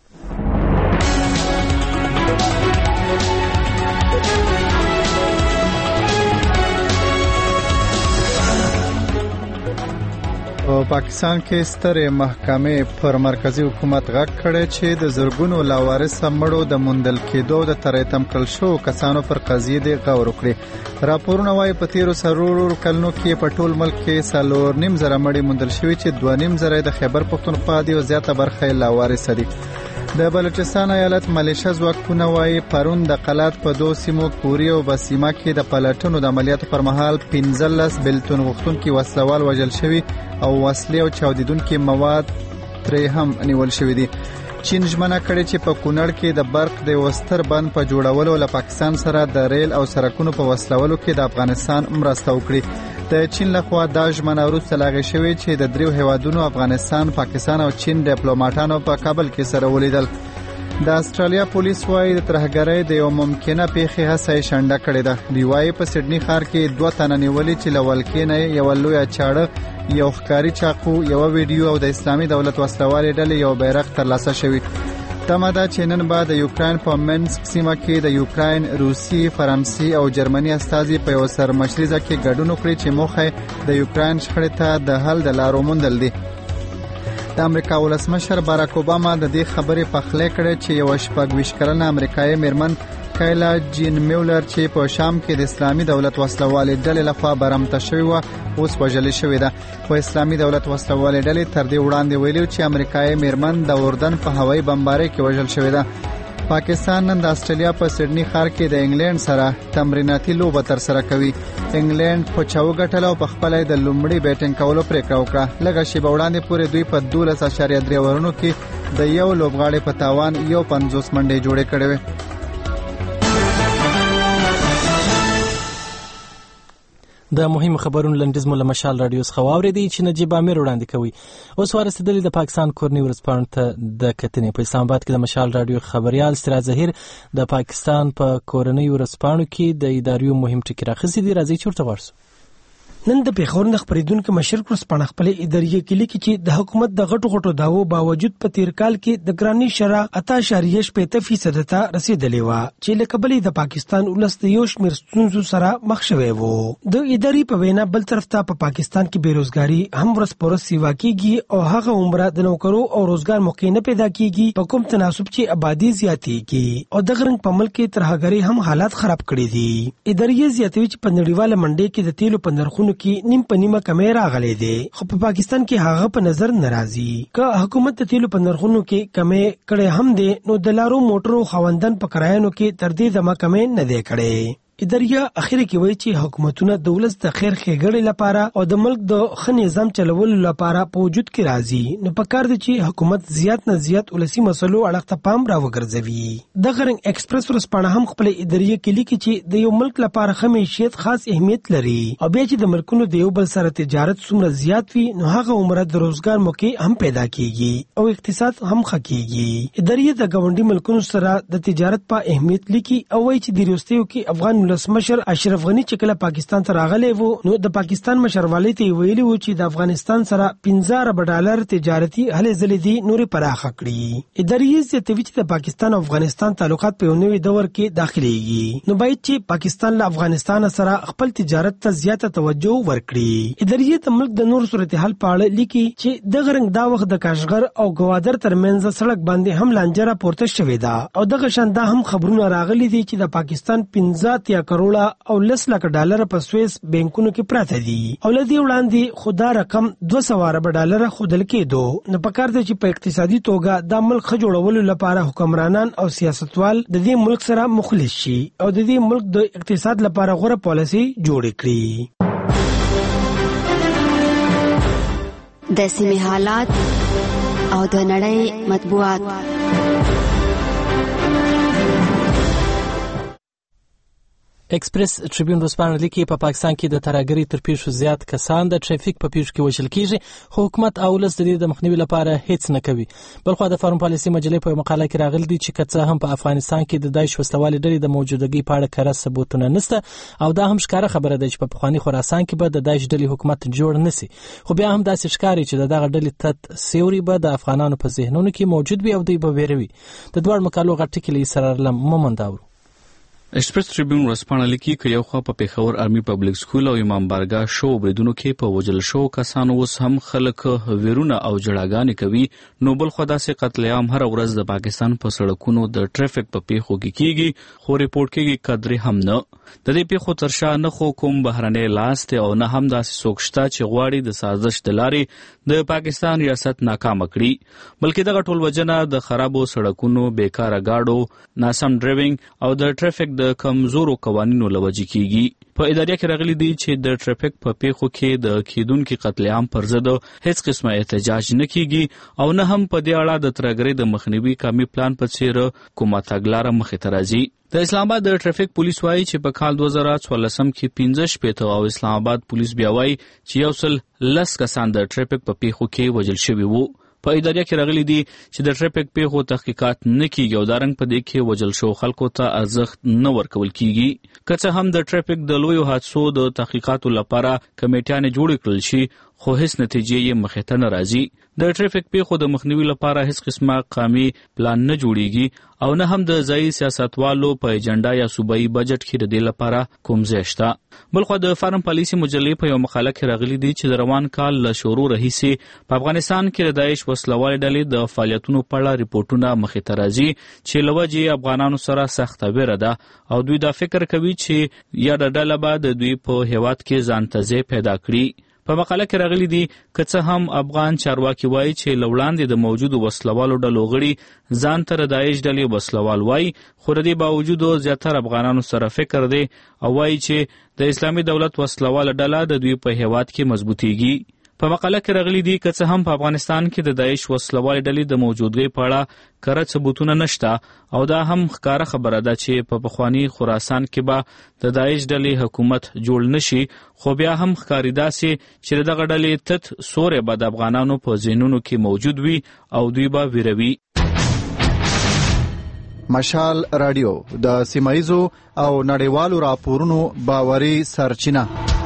په پاکستان کې سترې محکمې پر مرکزی حکومت غږ کړی چې د زرګونو لاوارثه مړو د موندل کېدو د ترتیب کړل شو کسانو پر قضیې د غور وکړي. راپورونه وايي په تیرو سرورو کلونو کې په ټول ملک کې څلور نیم زره مړي موندل شوي چې دوه نیم زره د خیبر پښتونخوا دی او زیاته برخه یې لاوارثه دي. د بلوچستان ایالت ملیشه ځواکونه وايي پرون د قلات په دوه سیمو کوري او بسیمه کې د پلټنو د عملیاتو پر مهال پنځلس بلتون غوښتونکي وسلوال وژل شوي او وسلې او چاودیدونکي مواد ترې هم نیول شوي دي. چین ژمنه کړې چې په کونړ کې د برق د وستر بند په جوړولو له پاکستان سره د ریل او سړکونو په وسلولو کې د افغانستان مرسته وکړي. د چین لخوا دا ژمنه وروسته لاغې شوې چې د دریو هیوادونو افغانستان، پاکستان او چین ډیپلوماټانو په کابل کې سره ولیدل. د استرالیا پولیس وايي د ترهګرۍ د یو ممکنه پیښې هڅه یې شنډه کړې ده. دوی وايي په سیډني ښار کې دوه تنه نیولي چې له ولکې نه یو لویه چاړه، یو ښکاري چاقو، یو ویډیو او د اسلامي دولت وسلوالې ډلې یو بیرغ ترلاسه شوی. تمه ده چې نن به د یوکراین په منسک سیمه کې د یوکراین، روسي، فرانسې او جرمني استازي په یو سرمشریزه کې ګډون وکړي چې موخه د یوکراین شخړې ته د حل د لارو موندل دي. د امریکا ولسمشر باراک اوباما د دې خبرې پخلی کړې چې یو شپږ ویشت کلنه امریکایي میرمن کایلا جین میولر چې په شام کې د اسلامي دولت وسلوالې ډلې لخوا برمته شوې وه اوس وژلې شوې ده. په اسلامي دولت وسلوالې ډلې تر دې وړاندې ویلي چې امریکایي میرمن د اردن په هوایي بمبارۍ کې وژل شوې ده. پاکستان نن د استرالیا په سیډني ښار کې د انګلند سره تمریناتي لوبه تر سره کوي. انګلند خو چا وګټله او په خپل د لومړي بیټینګ کولو پریکړه وکړه. لږه شیبه وړاندې پورې دوی په دولس اعشاریه درې اورونو کې د یو لوبغاړي په تاوان یو پنځوس منډې جوړې کړې وې. د مهم خبرونو لنډیز مو له مشال رادیو څخه واورېدی چې نجیب امیر وړاندې کوي. اوس ورسېدلې د پاکستان کورنۍ ورځپاڼو ته د کتنې. په اسلام آباد کې د مشال رادیو خبريال سراج ظهیر د پاکستان په کورنۍ ورځپاڼو کې د اداریو مهم ټکي راخصي دي. راځي چورته ورسو. نن د پیښور د خبرېدونکو مشر ورځپاڼه خپل اداریه کې لیکي چې د حکومت د غټو غټو داوو باوجود په تیر کال کې د ګرانی شرح اته اعشاریه شپږ فیصد ته رسیدلې و چې لکبلې د پاکستان ولست یو شمیر ستونزو سره مخ شوی وو. د اداري په وینا بل طرف ته په پا پاکستان کې بیروزګاری هم ورځ پر ورځ سیوا کیږي او هغه عمره د نوکرو او روزګار موقع نه پیدا کیږي په کوم تناسب چې آبادی زیاتېږي او د غرنګ په ملک کې ترهګری هم حالات خراب کړي دي. اداري زیاتوي چې په نړیواله منډي کې د تیلو په نرخونو کې نیم په نیمه کمی راغلي دي خو په پاکستان کې هغه په نظر ناراضي. که حکومت د تیلو په نرخونو کې کمی کړي هم دي نو د لارو موټرو خوندن په کرایانو کې تر دې دمه کمی نه دی کړي. اداریه اخیری کې وایي چې حکومتونه د ولس د خیر ښېګړې لپاره او د ملک د ښه نظام چلولو لپاره په وجود کې راځي نو پکار دي چې حکومت زیات نه زیات ولسی مسلو اړه ته پام راوګرځوي. د غرنګ ایکسپریس ورځپاڼه هم خپل اداریه کې لیکي چې د یو ملک لپاره ښه معیشت خاص اهمیت لري او بیا چې د ملکونو د یو بل سره تجارت څومره زیات وي نو هغه عمره د روزګار موقع هم پیدا کیږي او اقتصاد هم ښه کیږي. اداریه د ګاونډي ملکونو سره د تجارت په اهمیت لیکي او وایي چې د ریاستیو کې افغان مشر اشرف غنی چې کله پاکستان ته راغلی وو نو د پاکستان مشروالی ته ویلي وو چې د افغانستان سره پنځه ارب ډالر تجارتي هلې ځلې دي نورې پراخه کړي. اداریه زیاتوي چې د پاکستان او افغانستان تعلقات په یو نوي دور کې داخليږي نو باید چې پاکستان له افغانستان سره خپل تجارت ته زیاته توجه ورکړي. اداریه د ملک د نور صورتحال په اړه لیکي چې د غرنګ دا وخت د کاشغر او گوادر ترمنځ سړک باندې هم لانجه راپورته شوې ده او دغه شاندا هم خبرونه راغلي دي چې د پاکستان پنځه اتیا کروڑه او لس لک ډالر په سویس بانکونو کې پراته دي او لدی وړاندې خدا رقم دوه سوه ارب ډالر خودل کېدو نو پکار دی چې په اقتصادي توګه د ملک خجوړولو لپاره حکمرانان او سیاستوال د دې ملک سره مخلص شي او د دې ملک د اقتصاد لپاره غوره پالیسي جوړ کړي. د سیمې حالات او د نړۍ مطبوعات ایکسپریس ټریبیون ورځپاڼه لیکي په پاکستان کې د ترهګرۍ تر پیښو زیات کسان د ټریفیک په پیښو کې وژل کیږي، خو حکومت او ولس د دې د مخنیوي لپاره هیڅ نه کوي. بلخو د فارم پالیسي مجلې په مقاله کې راغلي دي چې که څه هم په افغانستان کې د داعش وسلوالې ډلې د موجودګۍ په اړه کره ثبوتونه نشته او دا هم ښکاره خبره ده چې په پخواني خراسان کې به د داعش ډلې حکومت جوړ نشي، خو بیا هم داسې ښکاري چې د دغه ډلې تت سیوري به د افغانانو په ذهنونو کې موجود وي او دوی به ویروي. د دوه مقالو غټ ټکی له سره لم مومنداور. ایکسپریس ټریبیون ورځپاڼه لیکي چې یو خوا په پیښور آرمي پبلک سکول او امام بارګاه شو بریدونو کې په وجل شو کسانو اوس هم خلک ویرونه او جړاګانې کوي، نو بل خو داسې قتل عام هر ورځ د پاکستان په سړکونو د ټریفیک په پیښو کې کیږي، خو ریپورت کېږي قدرې هم نه. د دې پیښو تر شا نه خو کوم بهرنی لاس دی او نه هم داسې څوک شته چې غواړي د سازش د لارې د پاکستان ریاست ناکامه کړي، بلکې دغه ټول وجنه د خرابو سړکونو، بیکاره گاډو، ناسم ډرایوینګ او د ټریفیک د کمزورو قوانینو لوجه کیږي. په ادارې کې راغلي دي چې د ټریفیک په پیښو کې د کیدونکو قتل عام پر ضد هیڅ قسمه احتجاج نه کیږي او نه هم په دې اړه د ترهګرۍ د مخنیوي کامي پلان په څیر کومه تګلاره مخې ته راځي. د اسلام آباد د ټریفیک پولیس وایي چې په کال دوه زره څوارلسم کې پنځه شپېته او اسلام آباد پولیس بیا وایي چې یو سل لس کسان د ټریفیک په پیښو کې وژل شوي وو. په ادارې کې راغلي دي چې د ټریفیک پیښو تحقیقات نه کیږي او دارنګ په دې کې وژل شو خلکو ته ارزښت نه ورکول کیږي. که څه هم د ټریفیک د لویو حادثو د تحقیقاتو لپاره کمیټیانې جوړې کړل شي، خو هیڅ نتیجې یې مخې ته نه راځي. د ټریفیک پیښو د مخنیوي لپاره هیڅ قسمه قومي پلان نه جوړیږي او نه هم د ځایي سیاستوالو په ایجنډا یا صوبایي بجټ کې د دې لپاره کوم ځای شته. بلخو د فارم پالیسي مجلې په یو مقاله کې راغلي دي چې د روان کال له شروع راهیسې په افغانستان کې د داعش وسلوالې ډلې د فعالیتونو په اړه ریپورتونه مخې ته راځي چې له وجې افغانانو سره سخته ویره ده او دوی دا فکر کوي چې یا د ډله به د دوی په هیواد کې ځان ته ځای پیدا کړي. په مقاله کې راغلي دي که څه هم افغان چارواکي وایي چې له وړاندې د موجودو وسلوالو ډلو غړي ځان ته د داعش ډلې وسلوال وایي، خو د دې باوجود زیاتره افغانانو سره فکر دی او وایي چې د اسلامي دولت وسلواله ډله د دوی په هیواد کې مضبوطیږي. په مقاله کې راغلي دي که څه هم په افغانستان کې د داعش وسلوالې ډلې د موجودګۍ په اړه کره ثبوتونه نشته او دا هم ښکاره خبره ده چې په پخواني خراسان کې به د داعش ډلې حکومت جوړ نشي، خو بیا هم ښکاري داسې چې دغه ډلې تت سوری به د افغانانو په ذهنونو کې موجود وي او دوی به ویروي. مشال رادیو د سیمایزو او نړیوالو راپورونو باوري سرچینه.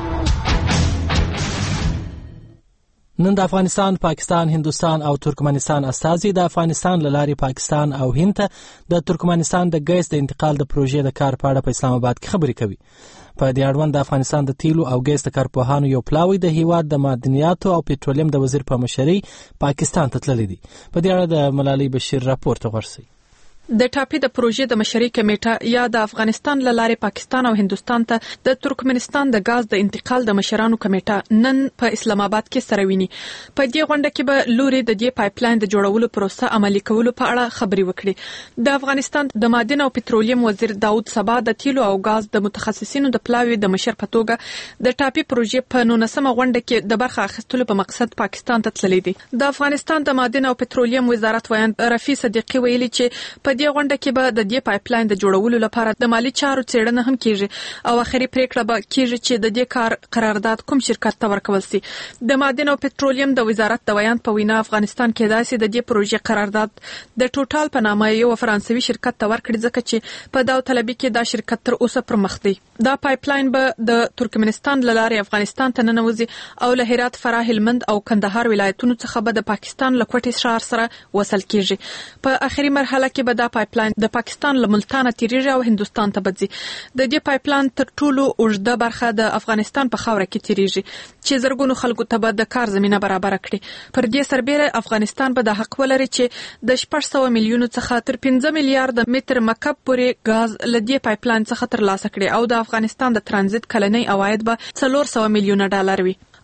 نن د افغانستان، پاکستان، هندوستان او ترکمنستان استازي د افغانستان له لارې پاکستان او هند ته د ترکمنستان د ګیس د انتقال د پروژې د کار په اړه په اسلام آباد کې خبرې کوي. په دې اړوند د افغانستان د تیلو او ګیس د کارپوهانو یو پلاوی د هیواد د معدنیاتو او پټرولیم د وزیر په مشرۍ پاکستان ته تللی دی. په دې اړه د ملالۍ بشیر راپور ته ورسئ. د ټاپي د پروژې د مشرۍ کمیټه یا د افغانستان له لارې پاکستان او هندوستان ته د ترکمنستان د غاز د انتقال د مشرانو کمیټه نن په اسلام آباد کې سره ویني. په دې غونډه کې به لوري د دې پایپلاین د جوړولو پروسه عملي کولو په اړه خبرې وکړي. د افغانستان د معدن او پټرولیم وزیر داود سبا د تیلو او غاز د متخصصینو د پلاوی د مشر په توګه د ټاپي پروژې په نولسمه غونډه کې د برخه اخیستلو په مقصد پاکستان ته تللی دی. د افغانستان د معدن او پټرولیم وزارت وایي رفیع صدیقی ویلي چې په دې غونډه کې به د دې پایپلاین د جوړولو لپاره د مالی چارو څېړنه هم کیږي او اخري پریکړه به کیږي چې د دې کار قرارداد کوم شرکت ته ورکول شي. د معدن او پټرولیم د وزارت د ویان په وینا افغانستان کې داسې د دې پروژې قرارداد د ټوټال په نامه یو فرانسوي شرکت ته ورکړي ځکه چې په داوطلبي کې دا شرکت تر اوسه پر مخ دی. دا پایپلاین به د ترکمنستان له لارې افغانستان ته ننوځي او له هرات، فراه، هلمند او کندهار ولایتونو څخه به د پاکستان له کوټې ښار سره وصل کیږي. په اخري مرحله کې به دا پایپلاین د پاکستان له ملتان تیریږي او هندوستان ته بځي. د دې پایپلاین تر ټولو اوږده برخه د افغانستان په خاوره کې تیریږي چې زرګونو خلکو ته به د کار زمينه برابر کړي. پر دې سربېره افغانستان به د حق ولري چې د شپږ سوه میلیونو څخه تر پنځه میلیارډ متر مکعب پورې غاز له دې پایپلاین څخه ترلاسه کړي او د افغانستان د ترانزیت کلنۍ عواید به څلور سوه میلیونه ډالر وي.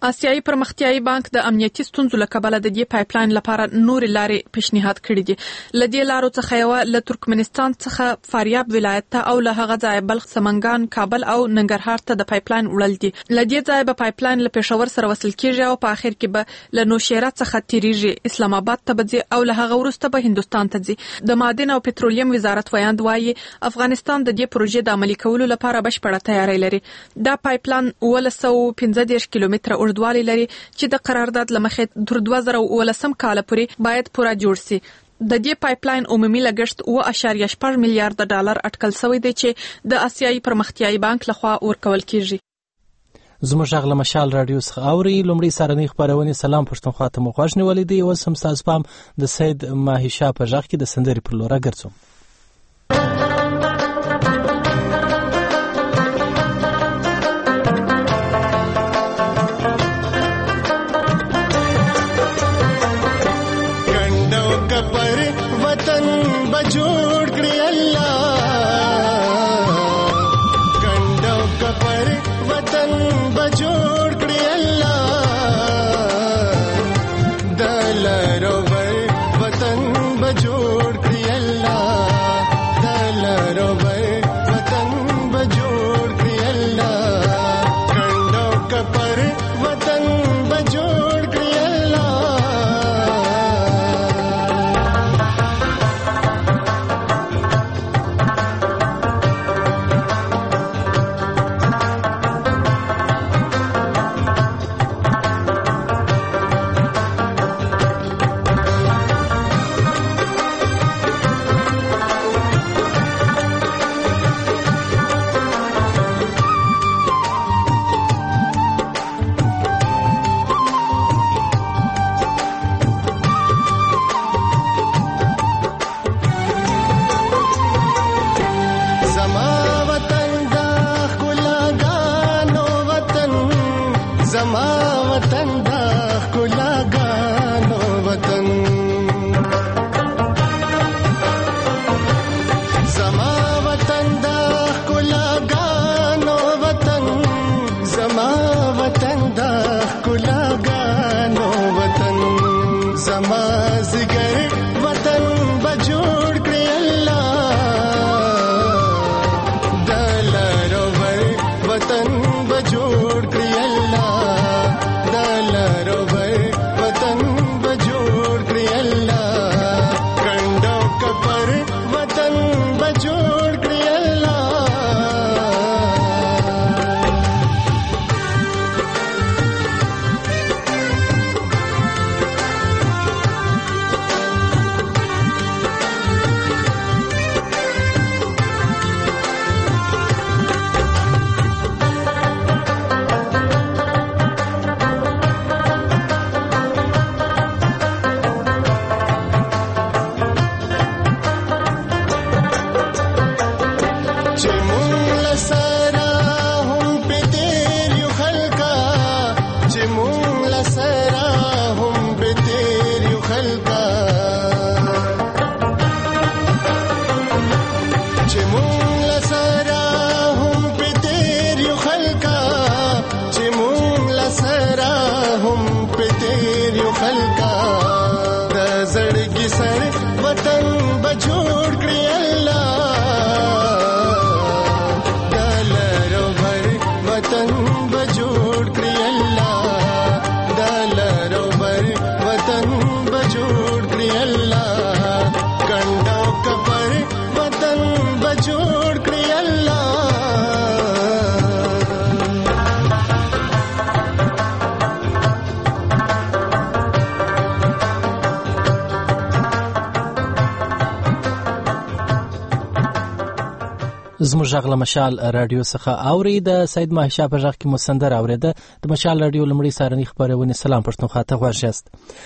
آسیایي پرمختیایي بانک د امنیتي ستونزو له کبله د دې پایپلاین لپاره نور لارې پیشنهاد کړې دي. لدې لارو څخه یو له ترکمنستان څخه فاریاب ولایت ته او له هغه ځای بلخ، سمنګان، کابل او ننګرهار ته د پایپلاین وړل دي. لدې ځای به پایپلاین له پېښور سره وصل کیږي او په اخر کې به له نوشهره څخه تیریږي، اسلام آباد ته به او له هغه وروسته به هندستان ته ځي. د معدن او پټرولیم وزارت ویاند وایي افغانستان د دې پروژې د عملي کولو لپاره بشپړه تیاری لري. دا پایپلاین اووه سوه او پنځه دېرش کیلومتره اوږدوالی لري چې د قرارداد له مخې تر دوه زره اوولسم کال پورې باید پوره جوړ سي. د دې پایپلاین عمومي لګښت اووه اعشاریه شپږ میلیارډ ډالر اټکل شوی دی چې د آسیایي پرمختیایي بانک لخوا ورکول کیږي. زموږ غږ له مشال رادیو څخه اوري. لومړی سارنۍ خبرونه سلام پښتونخوا ته مو غوږ نیولې دی. اوس هم ستاسو پام د سید ماهیشا په غږ کې د سندرې پر لور راګرځوم. زموږ غږ له مشال رادیو څخه اوري. د سید ماهیشا په غږ کې مو سندره اوریده. د مشال رادیو لومړی سارنۍ خبرونه سلام پښتونخوا ته غوږ یاست.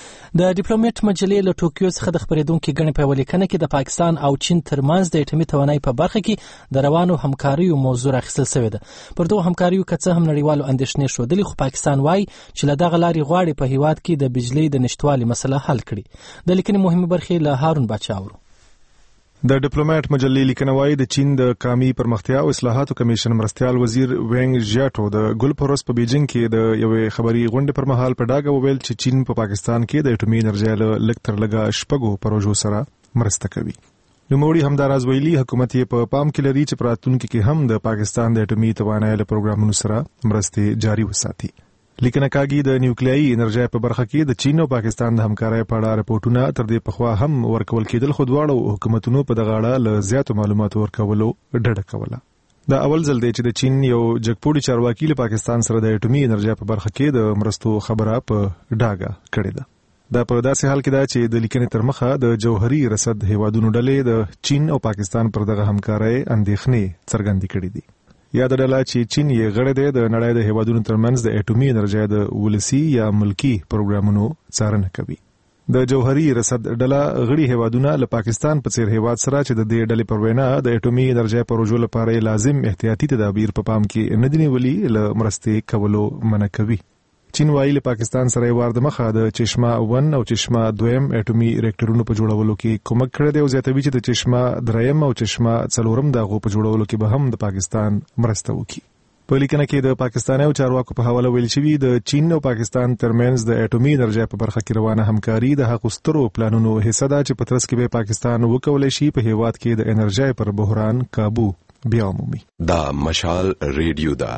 د ډیپلوماټ مجلې له ټوکیو څخه د خبرېدونکو غنې په ولیکنه کې د پاکستان او چین ترمنځ د اټومي توانایي په برخه کې د روانو همکاریو موضوع راخیستل شوې ده. پر دوه همکاریو که څه هم نړیوالو اندېښنې ښودلې، خو پاکستان وایي چې له دغه لارې غواړي په هیواد کې د بجلی د نشټوالي مسله حل کړي. د لیکنې مهمه برخې له هارون باچا اورو. د ډیپلوماټ مجلې لیکنه وايي د چین د قومي پرمختیا او اصلاحاتو کمیشن مرستيال وزیر وینګ ژیاټو د ګل پروس په بیجینګ کې د یوې خبري غونډې پر مهال په ډاګه وویل چې چین په پا پاکستان کې د اټومي انرژي له لږ تر لږه شپږو پروژو سره مرسته کوي. نوموړي همداراز ویلي حکومت یې په پام کې لري چې پراتونکو کې هم د پاکستان د اټومي توانایي له پروګرامونو سره مرستې جاري وساتي. لیکنه کاږي د نیوکلیایي انرژي په برخه کې د چین او پاکستان د همکارۍ په اړه رپورټونه تر دې پخوا هم ورکول کېدل، خو دواړو حکومتونو په دغه اړه له زیاتو معلوماتو ورکولو ډډه کوله. دا اول ځل دی چې د چین یو جګپوړي چارواکي له پاکستان سره د اټومي انرژي په برخه کې د مرستو خبره په ډاګه کړې ده. دا په داسې حال کې ده چې د لیکنې تر مخه د جوهري رصد هیوادونو ډلې د چین او پاکستان پر دغه همکارۍ اندېښنې څرګندې کړې دي. یاد ډله چې چین یې غړی دی د نړۍ د هیوادونو ترمنځ د اټومي انرژي د ولسي یا ملکی پروګرامونو څارنه کوي. د جوهري رصد ډله غړي هیوادونه له پاکستان په څیر هیواد سره چې د دې ډلې پر وینا د اټومي انرژي پروژو لپاره لازم احتیاطي تدابیر په پام کې نه دي نیولي له مرستې کولو منع کوي. چین وايي له پاکستان سره وار د مخه د چشمه ون او چشمه دویم اټومي ریکټرونو په جوړولو کې کومک کړی دی او زیاتوي چې د چشمه دریم او چشمه څلورم دغه په جوړولو کې به هم د پاکستان مرسته وکړي. په لیکنه کې د پاکستاني او چارواکو په حواله ویل شوی د چین او پاکستان ترمنځ د اټومي انرژي په برخه کې روانه همکاري د هغو سترو پلانونو حصہ ده چې په ترڅ کې به پاکستان وکولای شي په هیواد کې د انرژي پر بحران قابو بیا ومومي. دا مشال ریډیو ده.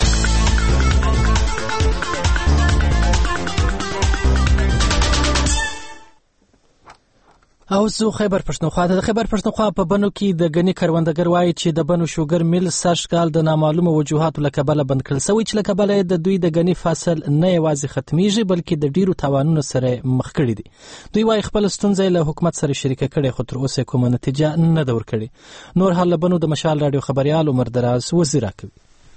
او زه خیبر پښتونخوا د خیبر پښتونخوا په بنو کې د غنی کروندګر وایي چې د بنو شوګر میل سرشکال د نامعلومه وجوهاتو لکبله بند کړل سوی چې لکبله د دوی د غنی فاصل نه یوازې ختمیږي بلکې د ډیرو تاوانونو سره مخ کړي دي. دوی وایي خپل ستونزې له حکومت سره شریکه کړي خو تر اوسه کومه نتیجه نه ده ورکړې. نور حال بنو د مشال رادیو خبريال عمر دراز وزیر کوي.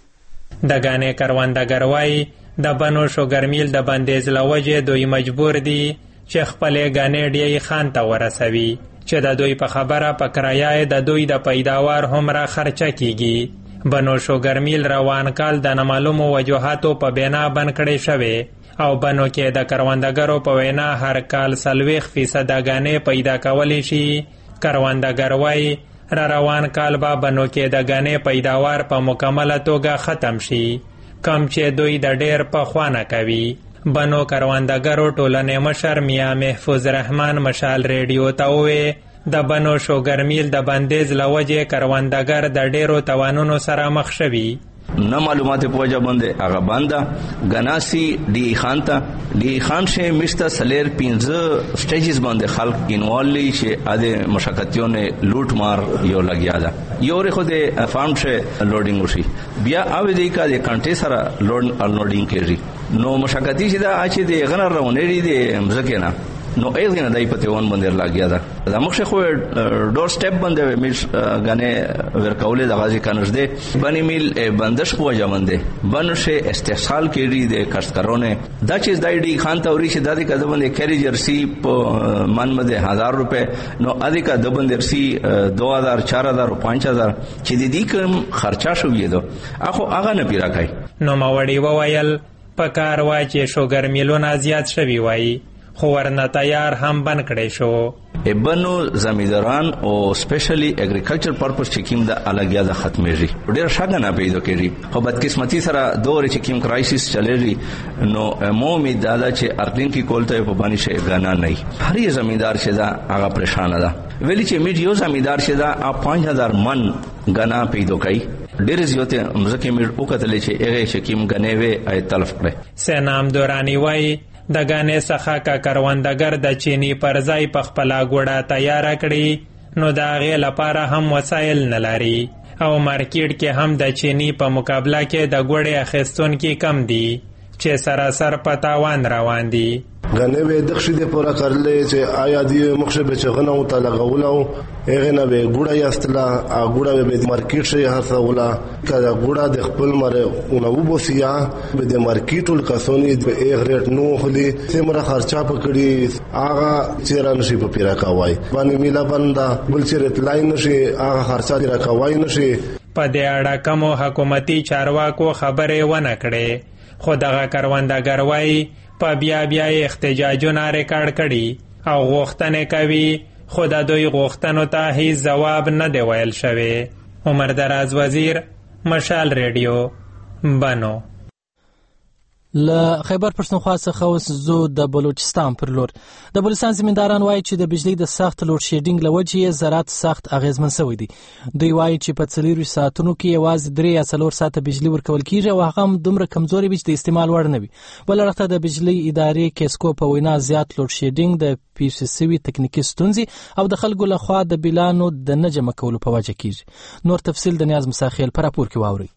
د غنی کروندګر وایي د بنو شوګر میل د بندیز لوجه دوی مجبور دي چې خپلې غنې ډیری خان ته ورسوي چې د دوی په خبره په کرایه د دوی د پیداوار همره خرچه کیږي. بنو شوګر میل روان کال د نامعلومو وجوهاتو په بنا بند کړی شوی او بنو کې د کروندګرو په وینا هر کال سلويخ فیصد غنې پیدا کولی شي. کروندګر وایي را روان کال به بنو کې د غنې پیداوار په مکمله توګه ختم شي کم چې دوی د ډیر په خوانه کوي. بنو کروندګرو ټولنې مشر میا محفوظ رحمان مشال ریډیو ته وویل د بنو شوګر میل د بندیز لوجه کروندګر د ډیرو توانونو سره مخ شوي. نه معلومات پوجا بنده هغه بنده غناسی ډی خان ته ډی خان شه مشته سلیر پنځه سټیجز باندې خلک انوالي چې اده مشکتیونه لوټ مار یو لګیا ده یو ری خو د فارم شه لوډینګ وشي بیا او دی کا د کنټي سره لوډ لوډینګ کیږي نو مشکتی چې دا اچي د غنر رونېری دی مزکه نه نو ایزنه دای په تیون باندې لګیا ده د مخه خو ډور سټپ باندې میل غنه ورکولې د غازی کنز ده بنی میل بندش خو جامنده بنشه استحصال کړي د کارګرانو دا چې دای ډی خان توري چې دادی کده باندې کری جرسی په من مده هزار روپے نو ادي کا د باندې رسی دو هزار چار هزار پنځه هزار چې د دې کوم خرچا شوې ده اخو هغه نه پیرا کوي. نو ماوړی وویل په کار وا چې شوګر میلونه زیات شوي وایي خو ورنه تیار هم بند کړی شو. بنو زمینداران او سپیشلی اګریکلچر پرپس چې کیم د الګیا د ختمېږي ډېر شګه نه پیدا کېږي خو بدقسمتي سره دور چې کیم کرایسس چلېږي نو مو امید ده چې ارلین کې کولته په باندې شي غنا نه هر یو زمیندار چې دا هغه پریشان ده ویلي چې میډ یو زمیندار چې دا پنځه هزار من غنا پیدا کوي ډېر زیاته مزکه میډ او کتلې چې هغه چې کیم غنې وې ای تلف کړي. سنام دورانی وای د غانې څخه کا کروندګر د چینی پر ځای په خپل غوړه تیار کړي نو دا غي لپاره هم وسایل نه لري او مارکیټ کې هم د چینی په مقابله کې د غوړې اخیستون کې کم دي چې سراسر پتاوان روان دي. غنه به دښې د پورا کړلې چې آیا دی مخشه به چغنه او تلغولو هغه نه به ګوړه یاستلا ا ګوړه به مارکیټ شي هڅه ولا کله ګوړه د خپل مره او نو بوسیا به د مارکیټ ول کسونی د ایغ ریټ نو خلی سمره خرچه پکړي هغه چیرې نشي په پیرا کاوای باندې میلا بندا بل چیرې لاین نشي هغه خرچه دی راکوای نشي. په دې اړه کوم حکومتي چارواکو خبره ونه کړي خو دغه کروندګر وایي په بیا بیا احتجاجونه ریکارډ کړي او غوښتنې کوي خو د دوی غوښتنو ته هیڅ ځواب نه دی ویل شوی. عمر دراز وزیر، مشال ریډیو، بنو. له خیبر پښتونخوا څخه اوس زو د بلوچستان پر لور. د بلوچستان زمینداران وایي چې د بجلی د سخت لوډ شیډینګ له وجې زراعت سخت اغیزمن شوی دی. دوی وایي چې په څلور ساعتونو کې یوازې درې یا څلور ساعته بجلی ورکول کیږي او هغه هم دومره کمزوري وي چې د استعمال وړ نه وي. بل اړخ د بجلی ادارې کیسکو په وینا زیات لوډ شیډینګ د پیښې شوي تکنیکی ستونزې او د خلکو لخوا د بیلانو د نه جمع کولو په وجه کیږي. نور تفصیل د نیاز مساخیل پر راپور کې واورئ.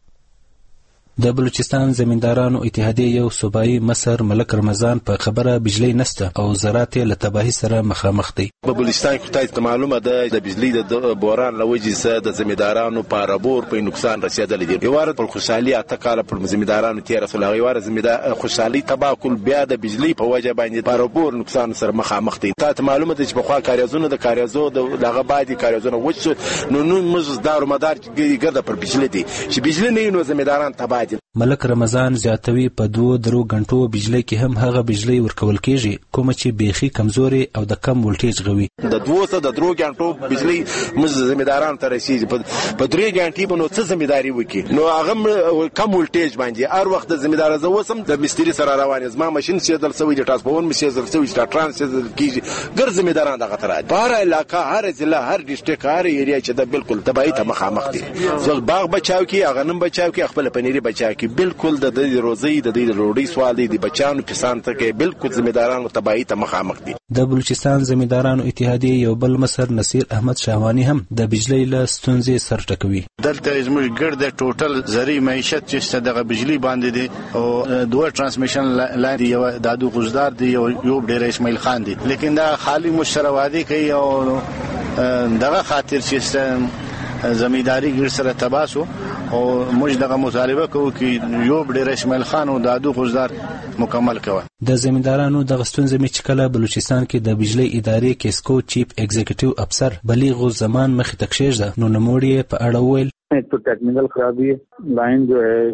د بلوچستان زمیندارانو اتحادیه یو صوبایي مشر ملک رمضان په خبره بجلی نشته او زراعت له تباهي سره مخامخ دي. په بلوچستان کې تاسو معلومه ده د بجلی د بوران لوجې سره د زمیندارانو په رابور په نقصان رسیدلی دي. یوار په خوشحالي اته کال په زمیندارانو تیر رسول هغه واره زمیندار خوشحالي تباہ کول بیا د بجلی په وجه باندې په رابور نقصان سره مخامخ دي. تاسو معلومه ده چې په خوا کاریزونو د کاریزو دغه باندې کاریزونو وڅ نو نو مز دار مدار ګرځي پر بجلی دي چې بجلی نه نو زمینداران تباہ. ملک رمضان زیاتوي په دوه درو غنټو بجلی کې هم هغه بجلی ورکول کیږي کوم چې بیخي کمزوري او د کم ولټیج غوي. د دوه سره د درو غنټو بجلی مز زمینداران ته رسیږي په درې غنټې په نو څه زمینداری وکي نو هغه کم ولټیج باندې هر وخت د زمیندار زو وسم د مستری سره روان زما ماشين سیدل سوي د ټرانسپورټ مې سیدل سوي د ترانس کیږي ګر زمینداران دغه تر بار علاقہ هر ضلع هر ډیسټریکټ هر ایریا چې د بالکل تبعی ته مخامخ دي. ځل باغ بچاو کی هغه نن بچاو کی خپل پنيري بچاو کی بالکل د دې روزي د دې روړی سوال دي د بچانو پسان ته کې بالکل زمیندارانو تبعی ته مخامخ دي. د بلوچستان زمیندارانو اتحادیه یو بل مشر نصیر احمد شاهوانی هم د بجلی له ستونزې سر ټکوي. دلته زموږ ګرد ټوټل زری معیشت چې دغه بجلی باندې دي او دوه ترانسمیشن لاین دی یو دادو غزدار دی یو یو ډیر اسماعیل خان دی لیکن دا خالی مشروادي کوي او دغه خاطر چې زمینداری ګر سره تباسو او موږ دغه مطالبه کوو چې یو ډیر اسماعیل خان او دادو غزدار مکمل کوي. د زمیندارانو د غستون زمي چکله بلوچستان کې د بجلی ادارې کیسکو چیف ایگزیکټیو افسر بلیغ زمان مخ تکشیز ده نو نموړي په اړه ویل تو ټیکنیکل خرابي لاین جو ہے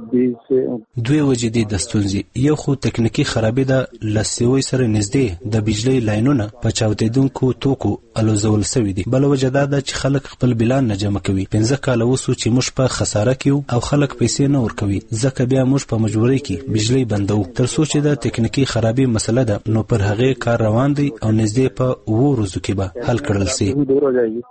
دوی وجدي د ستونزې یو خو تکنیکی خرابي ده لسوي سره نږدې د بجلی لاینونه په چاودیدونکو توکو الوزول سوي دي. بل وجه دا ده چې خلک خپل بلان نه جمع کوي. پنځه کال وسو چې موږ په خساره کیو او خلک پیسې نه ورکوي ځکه بیا موږ په مجبورۍ کې بجلی بندو تر څو چې د تکنیکی خرابي مسله ده نو پر هغه کار روان دي او نږدې په وو ورځو کې به حل کړل شي.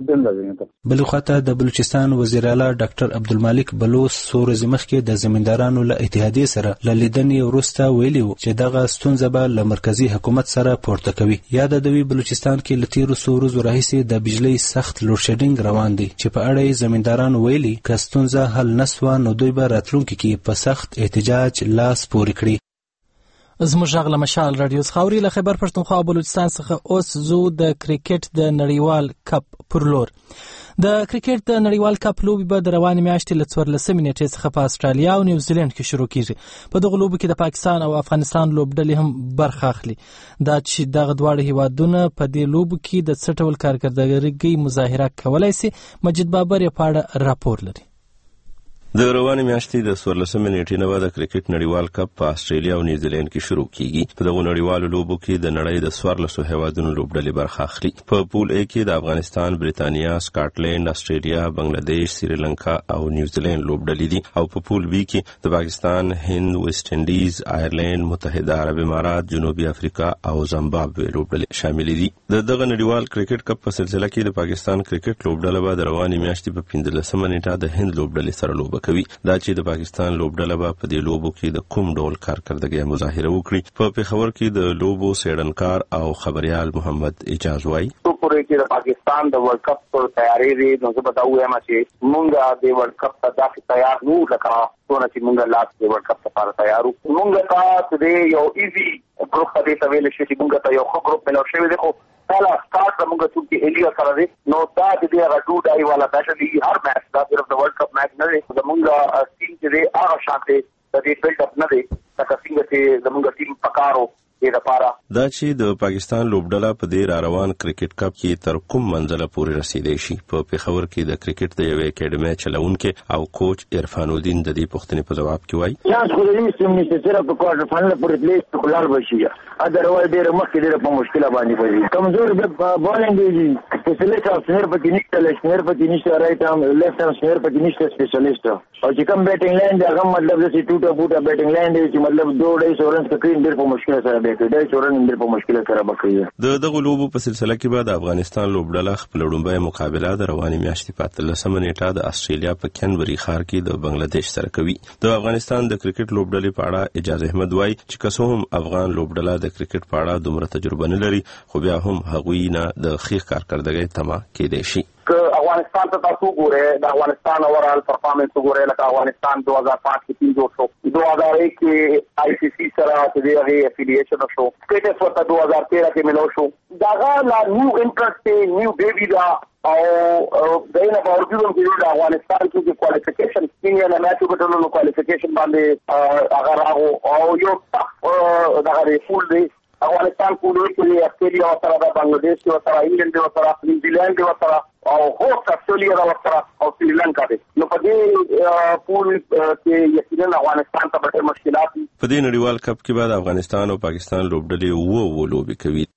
بل خواته د بلوچستان وزیر اعلی ډاکټر عبدالمالک بلوچ سورز مخکې د زمیندارانو له اتحادیې سره له لیدنې وروسته ویلي و چې دغه ستونزه به له مرکزی حکومت سره پورته کوي. یاد دوی بلوچستان کې له تیرو څو ورځو راهیسې د بجلی سخت لوډ شیډینګ روان دی چې په اړه یې زمیندارانو ویلي که ستونزه حل نسوه نو دوی به راتلونکي کې په سخت احتجاج لاس پورې کړي. زموږ غږ له مشال رادیو څخه اوري. له خیبر پښتونخوا بلوچستان څخه اوس زو د کرکټ د نړیوال کپ پر لور. د کرکټ د نړیوال کپ لوبي به د روانې میاشتې له څوارلسمې نیټې څخه په استرالیا او نیوزیلند کې شروع کیږي. په دغه لوبو کې د پاکستان او افغانستان لوبډلې هم برخه اخلي. دا چې دغه دواړه هیوادونه په دې لوبو کې د څه ډول کارکردګۍ مظاهره کولای شي مجید بابر یې په اړه راپور لري. د روانې میاشتې د څوارلسمې نیټې نه به د کرکټ نړیوال کپ په استرالیا او نیوزیلند کې شروع کیږي. په دغه نړیوالو لوبو کې د نړۍ د څوارلسو هیوادونو لوبډلې برخه اخلي. په پول ا کې د افغانستان، بریتانیا، سکاټلند، استرالیا، بنگلاديش، سریلانکا او نیوزیلند لوبډلې دي او په پول بی کې د پاکستان، هند، ویسټ انډیز، آیرلند، متحده عرب امارات، جنوبي افریقا او زیمبابوې لوبډلې شامل دي. د دغه نړیوال کرکټ کپ په سلسله کې د پاکستان کرکټ لوبډله به د روانې میاشتې په پنځلسمه نیټه د هند لوبډلې سره لوبه کوي. دا چې د پاکستان لوبډله به په دې لوبو کې د کوم ډول کارکردګۍ مظاهره وکړي. په پیښور کې د لوبو سیډنکار او خبريال محمد اجاز وایي پورې کې د پاکستان د ورلد کپ پر تیاری دی نو زه بتاو یم چې مونږه د ورلد کپ ته داسې تیار نو لکه څونه چې مونږه لاس د ورلد کپ لپاره تیارو. مونږه ته د یو ایزي ګروپ په دې سویل شي چې مونږه ته یو ښه ګروپ ملو شوی دی. خو پہلا سٹارٹ مونږه چې ایلیا سره دی نو دا د دې هغه ټو ډای والا میچ دی. هر میچ دا صرف د ورلد کپ میچ نه دی. زمونږه ټیم چې دی هغه شانته د دې بیلډ اپ نه دی لکه څنګه چې زمونږه ټیم پکارو دې لپاره دا چې د پاکستان لوبډله په دې را روان کرکټ کپ کې تر کوم منزله پورې رسیدلی شي. په پیښور کې د کرکټ د یوې اکیډمۍ چلونکي او کوچ عرفان الدین د دې پوښتنې په جواب کې وایي چانس خو دې سم نشته صرف په کوارټر فائنل پورې تللی خلال بشي ادروایز ډېر مخکې ډېر په مشکله باندې پوي کمزور د بالینګ دی سپیشلیست او سنر پکې نشته لشنر پکې نشته رائټ ارم لیفت ارم سنر پکې نشته سپیشلیست او چې کوم بیټینګ لاین دی هغه مطلب د ټوټه بوټه بیټینګ لاین دی چې مطلب دوه ډای سورنس کې ډېر په مشکله سره دی ډای سورن ډېر په مشکله سره بکوي. د دغه لوبو په سلسله کې بعد افغانستان لوبډله خپل لومړی مقابله د روانې میاشتې په اتلسمه نیټه د استرالیا په کینبري ښار کې د بنگلاديش سره کوي. د افغانستان د کرکټ لوبډلې په اړه اجازه احمد وایي چې که څه هم افغان لوبډله د کرکټ په اړه دومره تجربه نه لري خو بیا هم هغوی نه د ښې کارکردګۍ تمه کېدای شي. که افغانستان ته تاسو ګورئ د افغانستان اوورال پرفارمنس ګورئ لکه افغانستان دو هزار پانچ کې تین جوړ شو دو هزار ایک کې آئی سی سی سره د هغې افیلیشن شو سټیټس ورته دو هزار تیرہ کې ملو شو دغه لا نیو انټرسټ دی نیو بیبي دا او دغه باوجود هم چې د افغانستان کې کوالیفیکیشن سینیئر میچ وګټلو کوالیفیکیشن باندې هغه راغو او یو دغه فول دی افغانستان پورې کې استرالیا او سره د بنگلاديش او سره انګلند او سره نیوزیلند او سره او هوست استرالیا او سره او سریلانکا دي نو په دې پول کې یقینا افغانستان ته ډېر مشکلات دي. په دې نړیوال کپ کې بعد افغانستان او پاکستان لوبډلې وو وو لوبي کوي.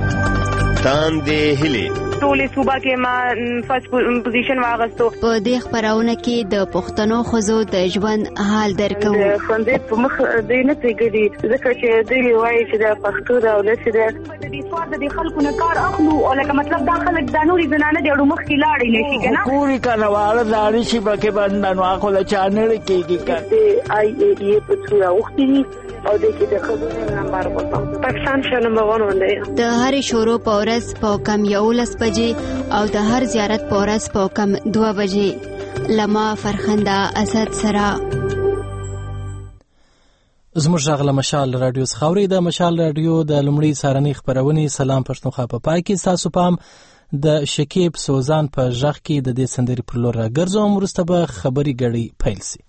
تاندې هلي ټولې صوبه کې ما فرست پوزیشن واغستو. په دې خبرونه کې د پښتنو خزو د ژوند حال درکو. خوندې په مخ دې نه پیګري ځکه چې دې وایي چې د پښتو د ولس د دې سواد د خلکو نه کار اخلو او لکه مطلب دا خلک د نوري زنانه د اړو مخ کې لاړې نشي کنه پوری کنهواله لاړې شي په باندې نو اخو له چانل کېږي کته آی ای ای په څو وختي او د کې د خبرو نمبر وته پاکستان شه نمبر ون ولې د هر شورو پورس په کم یولس بجې او د هر زیارت پورس په کم دوه بجې لما فرخنده اسد سرا. زموږ غږ له مشال رادیو څخه اورئ. د مشال رادیو د لومړۍ سهارنۍ خپرونې سلام پښتونخوا په پای کې ستاسو پام د شکیب سوزان په غږ کې د دې سندرې پر لور راګرځوم. وروسته به خبري ګړۍ پیل سي.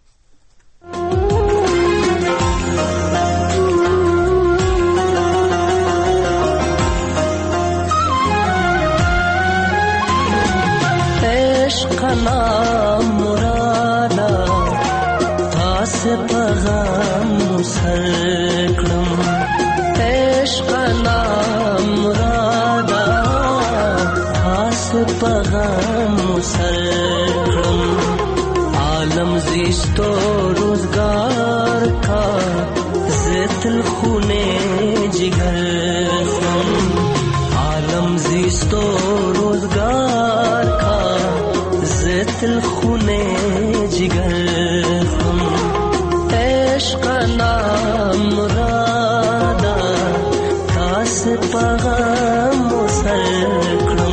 عشقنا مرادا تاس پیغام مسکرم عشقنا مرادا تاس پیغام مسکرم عالم زیستو روزگار کا زتل خونے جگر عالم زیستو روزگار کا زتل خونے جگر ہم عشق نام مرادا تاس پیغام مسکرم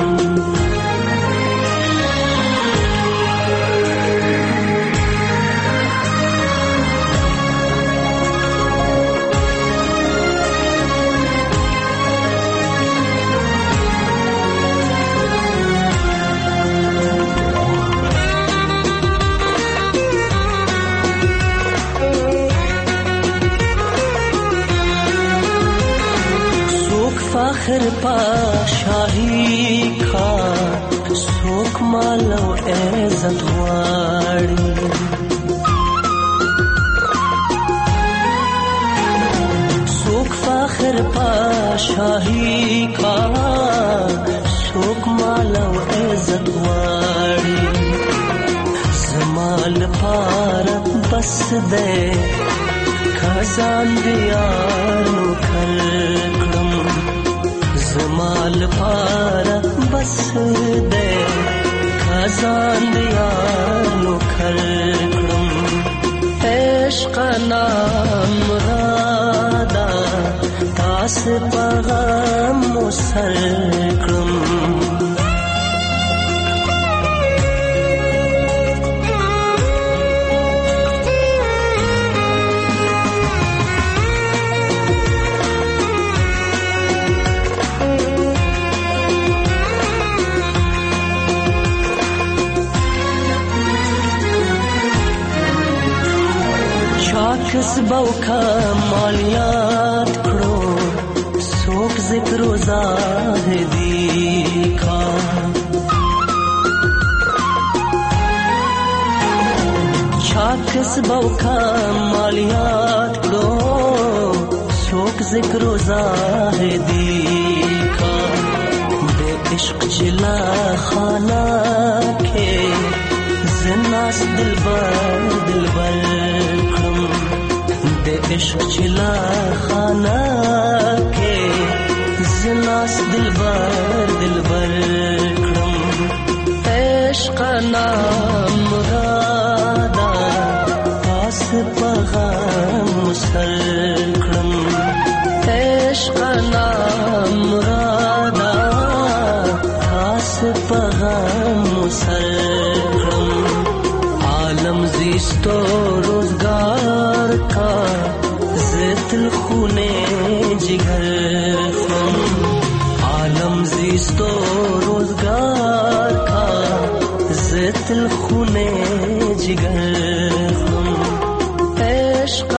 فخر پا شاہی کا سوک مالو عزت واڑی سوک فخر پا شاہی کا سوک مالو عزت واڑی زمال پار بس دے خزان دیانو کھلکڑم زمال پارا بس دے خزان دیانو کھلکڑم عشق نام مرادا تاس پیغام مسکرم کسبو کا مالیات کړو जिक्र ज़ाहिदी का शाखस बौखा मालियात को शोक जिक्र ज़ाहिदी का बे इश्क चिला खाना के जिन्नास दिलबर दिलबर खम बे इश्क चिला खाना के जिन्नास दिलबर दिलबर खम इश्क नाम मुरादा पास पगाम मुसलखम इश्क नाम मुरादा पास पगाम मुसलखम आलम जिस्तो रोजगार का जितल खूने जिगर खम आलम जिस्तो रोजगार का जितल